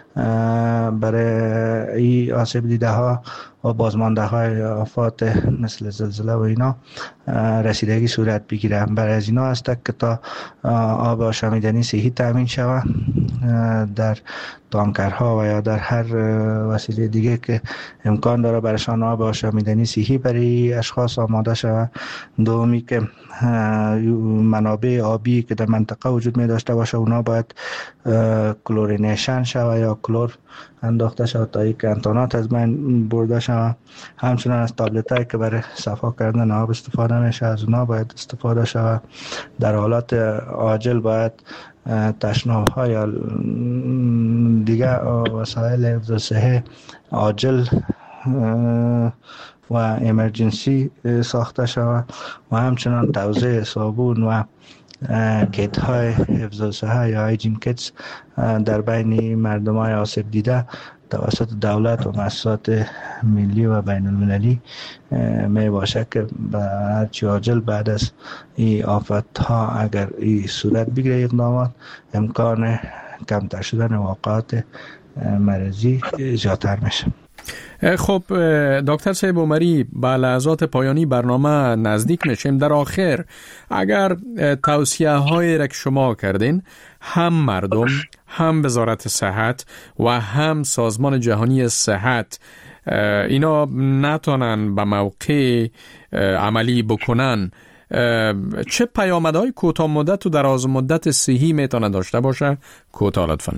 برای این آسیب دیده ها و بازمانده های آفات مثل زلزله و اینا رسیدگی صورت بگیره. برای از اینا است که تا آب آشامیدنی صحی تامین شود در تانکرها و یا در هر وسیله دیگه که امکان داره برشان آب آشامیدنی صحی برای اشخاص آماده شود. دومی که منابع آبی که در منطقه وجود می داشته باشه اونا باید کلورینیشن شود یا کلور انداخته شود تا اینکه انتانات از بین برده شود. همچنان از تابلت هایی که برای صفا کردن آب استفاده میشه از اونا باید استفاده شود. در حالات عاجل باید تشناب ها یا دیگه وسایل حفظ الصحه عاجل و امرجنسی ساخته شود و همچنان توزیع صابون و کیت های حفظ الصحه یا هایجین کیتس در بین مردم های آسیب دیده توسط دولت و مؤسسات ملی و بین المللی می باشه که به هرچی عاجل بعد از این آفت ها اگر این صورت بگیره اقدامات امکان کمتر شدن واقعات مرضی زیادتر میشه. خب دکتر صاحب عمری، به لحظات پایانی برنامه نزدیک میشیم. در آخر اگر توصیه هایی را که شما کردین هم مردم هم وزارت صحت و هم سازمان جهانی صحت اینا نتونن به موقع عملی بکنن، چه پیامدهای کوتاه مدت و دراز مدت صحی میتونه داشته باشه؟ کوتاه لطفاً.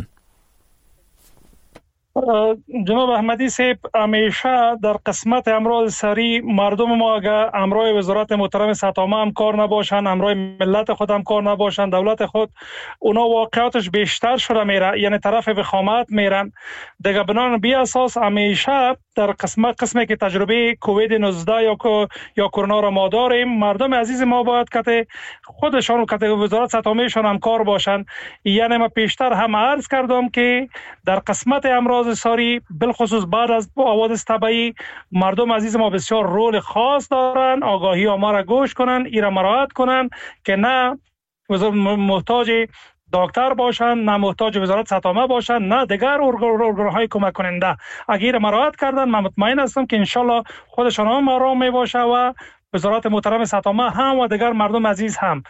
جناب احمدی صاحب، همیشه در قسمت امراض سری مردم ما اگر امرای وزارت محترم صحت عامه هم کار نباشن، امرای ملت خود هم کار نباشن، دولت خود اونا واقعاتش بیشتر شده میره، یعنی طرف وخامت میرن دیگه. بنان بی اساس همیشه در قسمت قسمی که تجربه کووید نوزده یا یا کرونا را ما داریم، مردم عزیز ما باید که خودشان و که وزارت صحت عامه شان هم کار باشن. یعنی ما پیشتر هم عرض کردم که در قسمت امراض ساری بالخصوص بعد از حوادث طبیعی مردم عزیز ما بسیار رول خاص دارن. آگاهی ما را گوش کنن، ایرا مراعات کنن که نه محتاج دکتر باشن، نه محتاج وزارت صحت عامه باشن، نه دیگر ارگان‌های کمک کننده. اگر مراعات کردن من مطمئن هستم که انشالله خودشان هم آرام می باشه و وزارت محترم صحت عامه هم و دیگر مردم عزیز هم.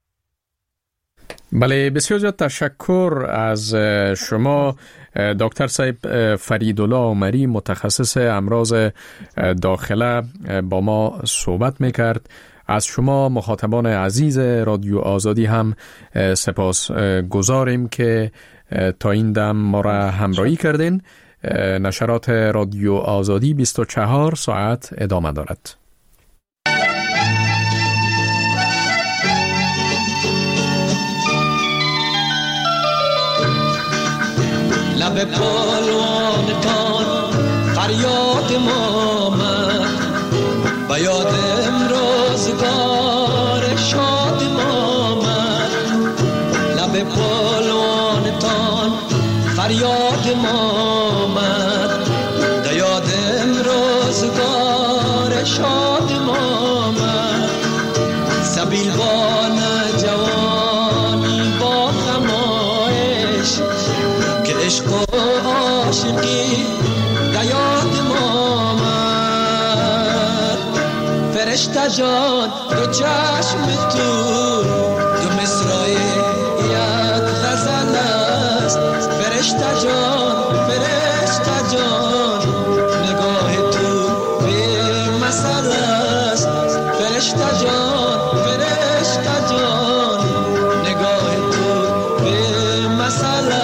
بله، بسیار زیاد تشکر از شما دکتر صاحب فریدالله عمری، متخصص امراض داخله با ما صحبت میکرد. از شما مخاطبان عزیز رادیو آزادی هم سپاس گذاریم که تا این دم ما را همراهی کردین. نشرات رادیو آزادی بیست و چهار ساعت ادامه دارد. لب پالوانتان فریاد ما من و یاد امروزگار شاد ما من. لب پالوانتان فریاد ما من و یاد امروزگار شاد ما من. سبیل بان جوانی با خمایش که عشق و عاشقی دیاد ما من. فرشته جان دو چشم تو دو مصرای یک غزل است. فرشته جان فرشته جان نگاه تو به مثل است. فرشته جان فرشته جان نگاه تو به مثل است.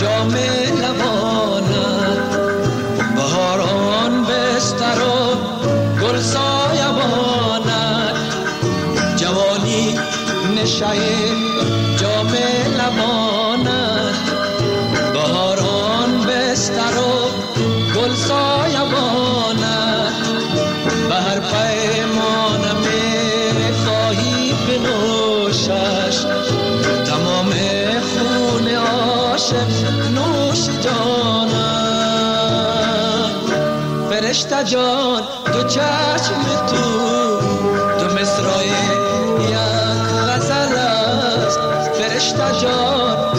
جام لبانت، بهاران بستر و گل سایبانت، جوانی نشه جام لبانت، بهاران بستر و گل سایبانت، به هر پیمانم خواهی بنوشش، تمام خون عاشق نوش جانم. فرشته جان دو چشم تو، دو مصرع یک غزل است. فرشته جان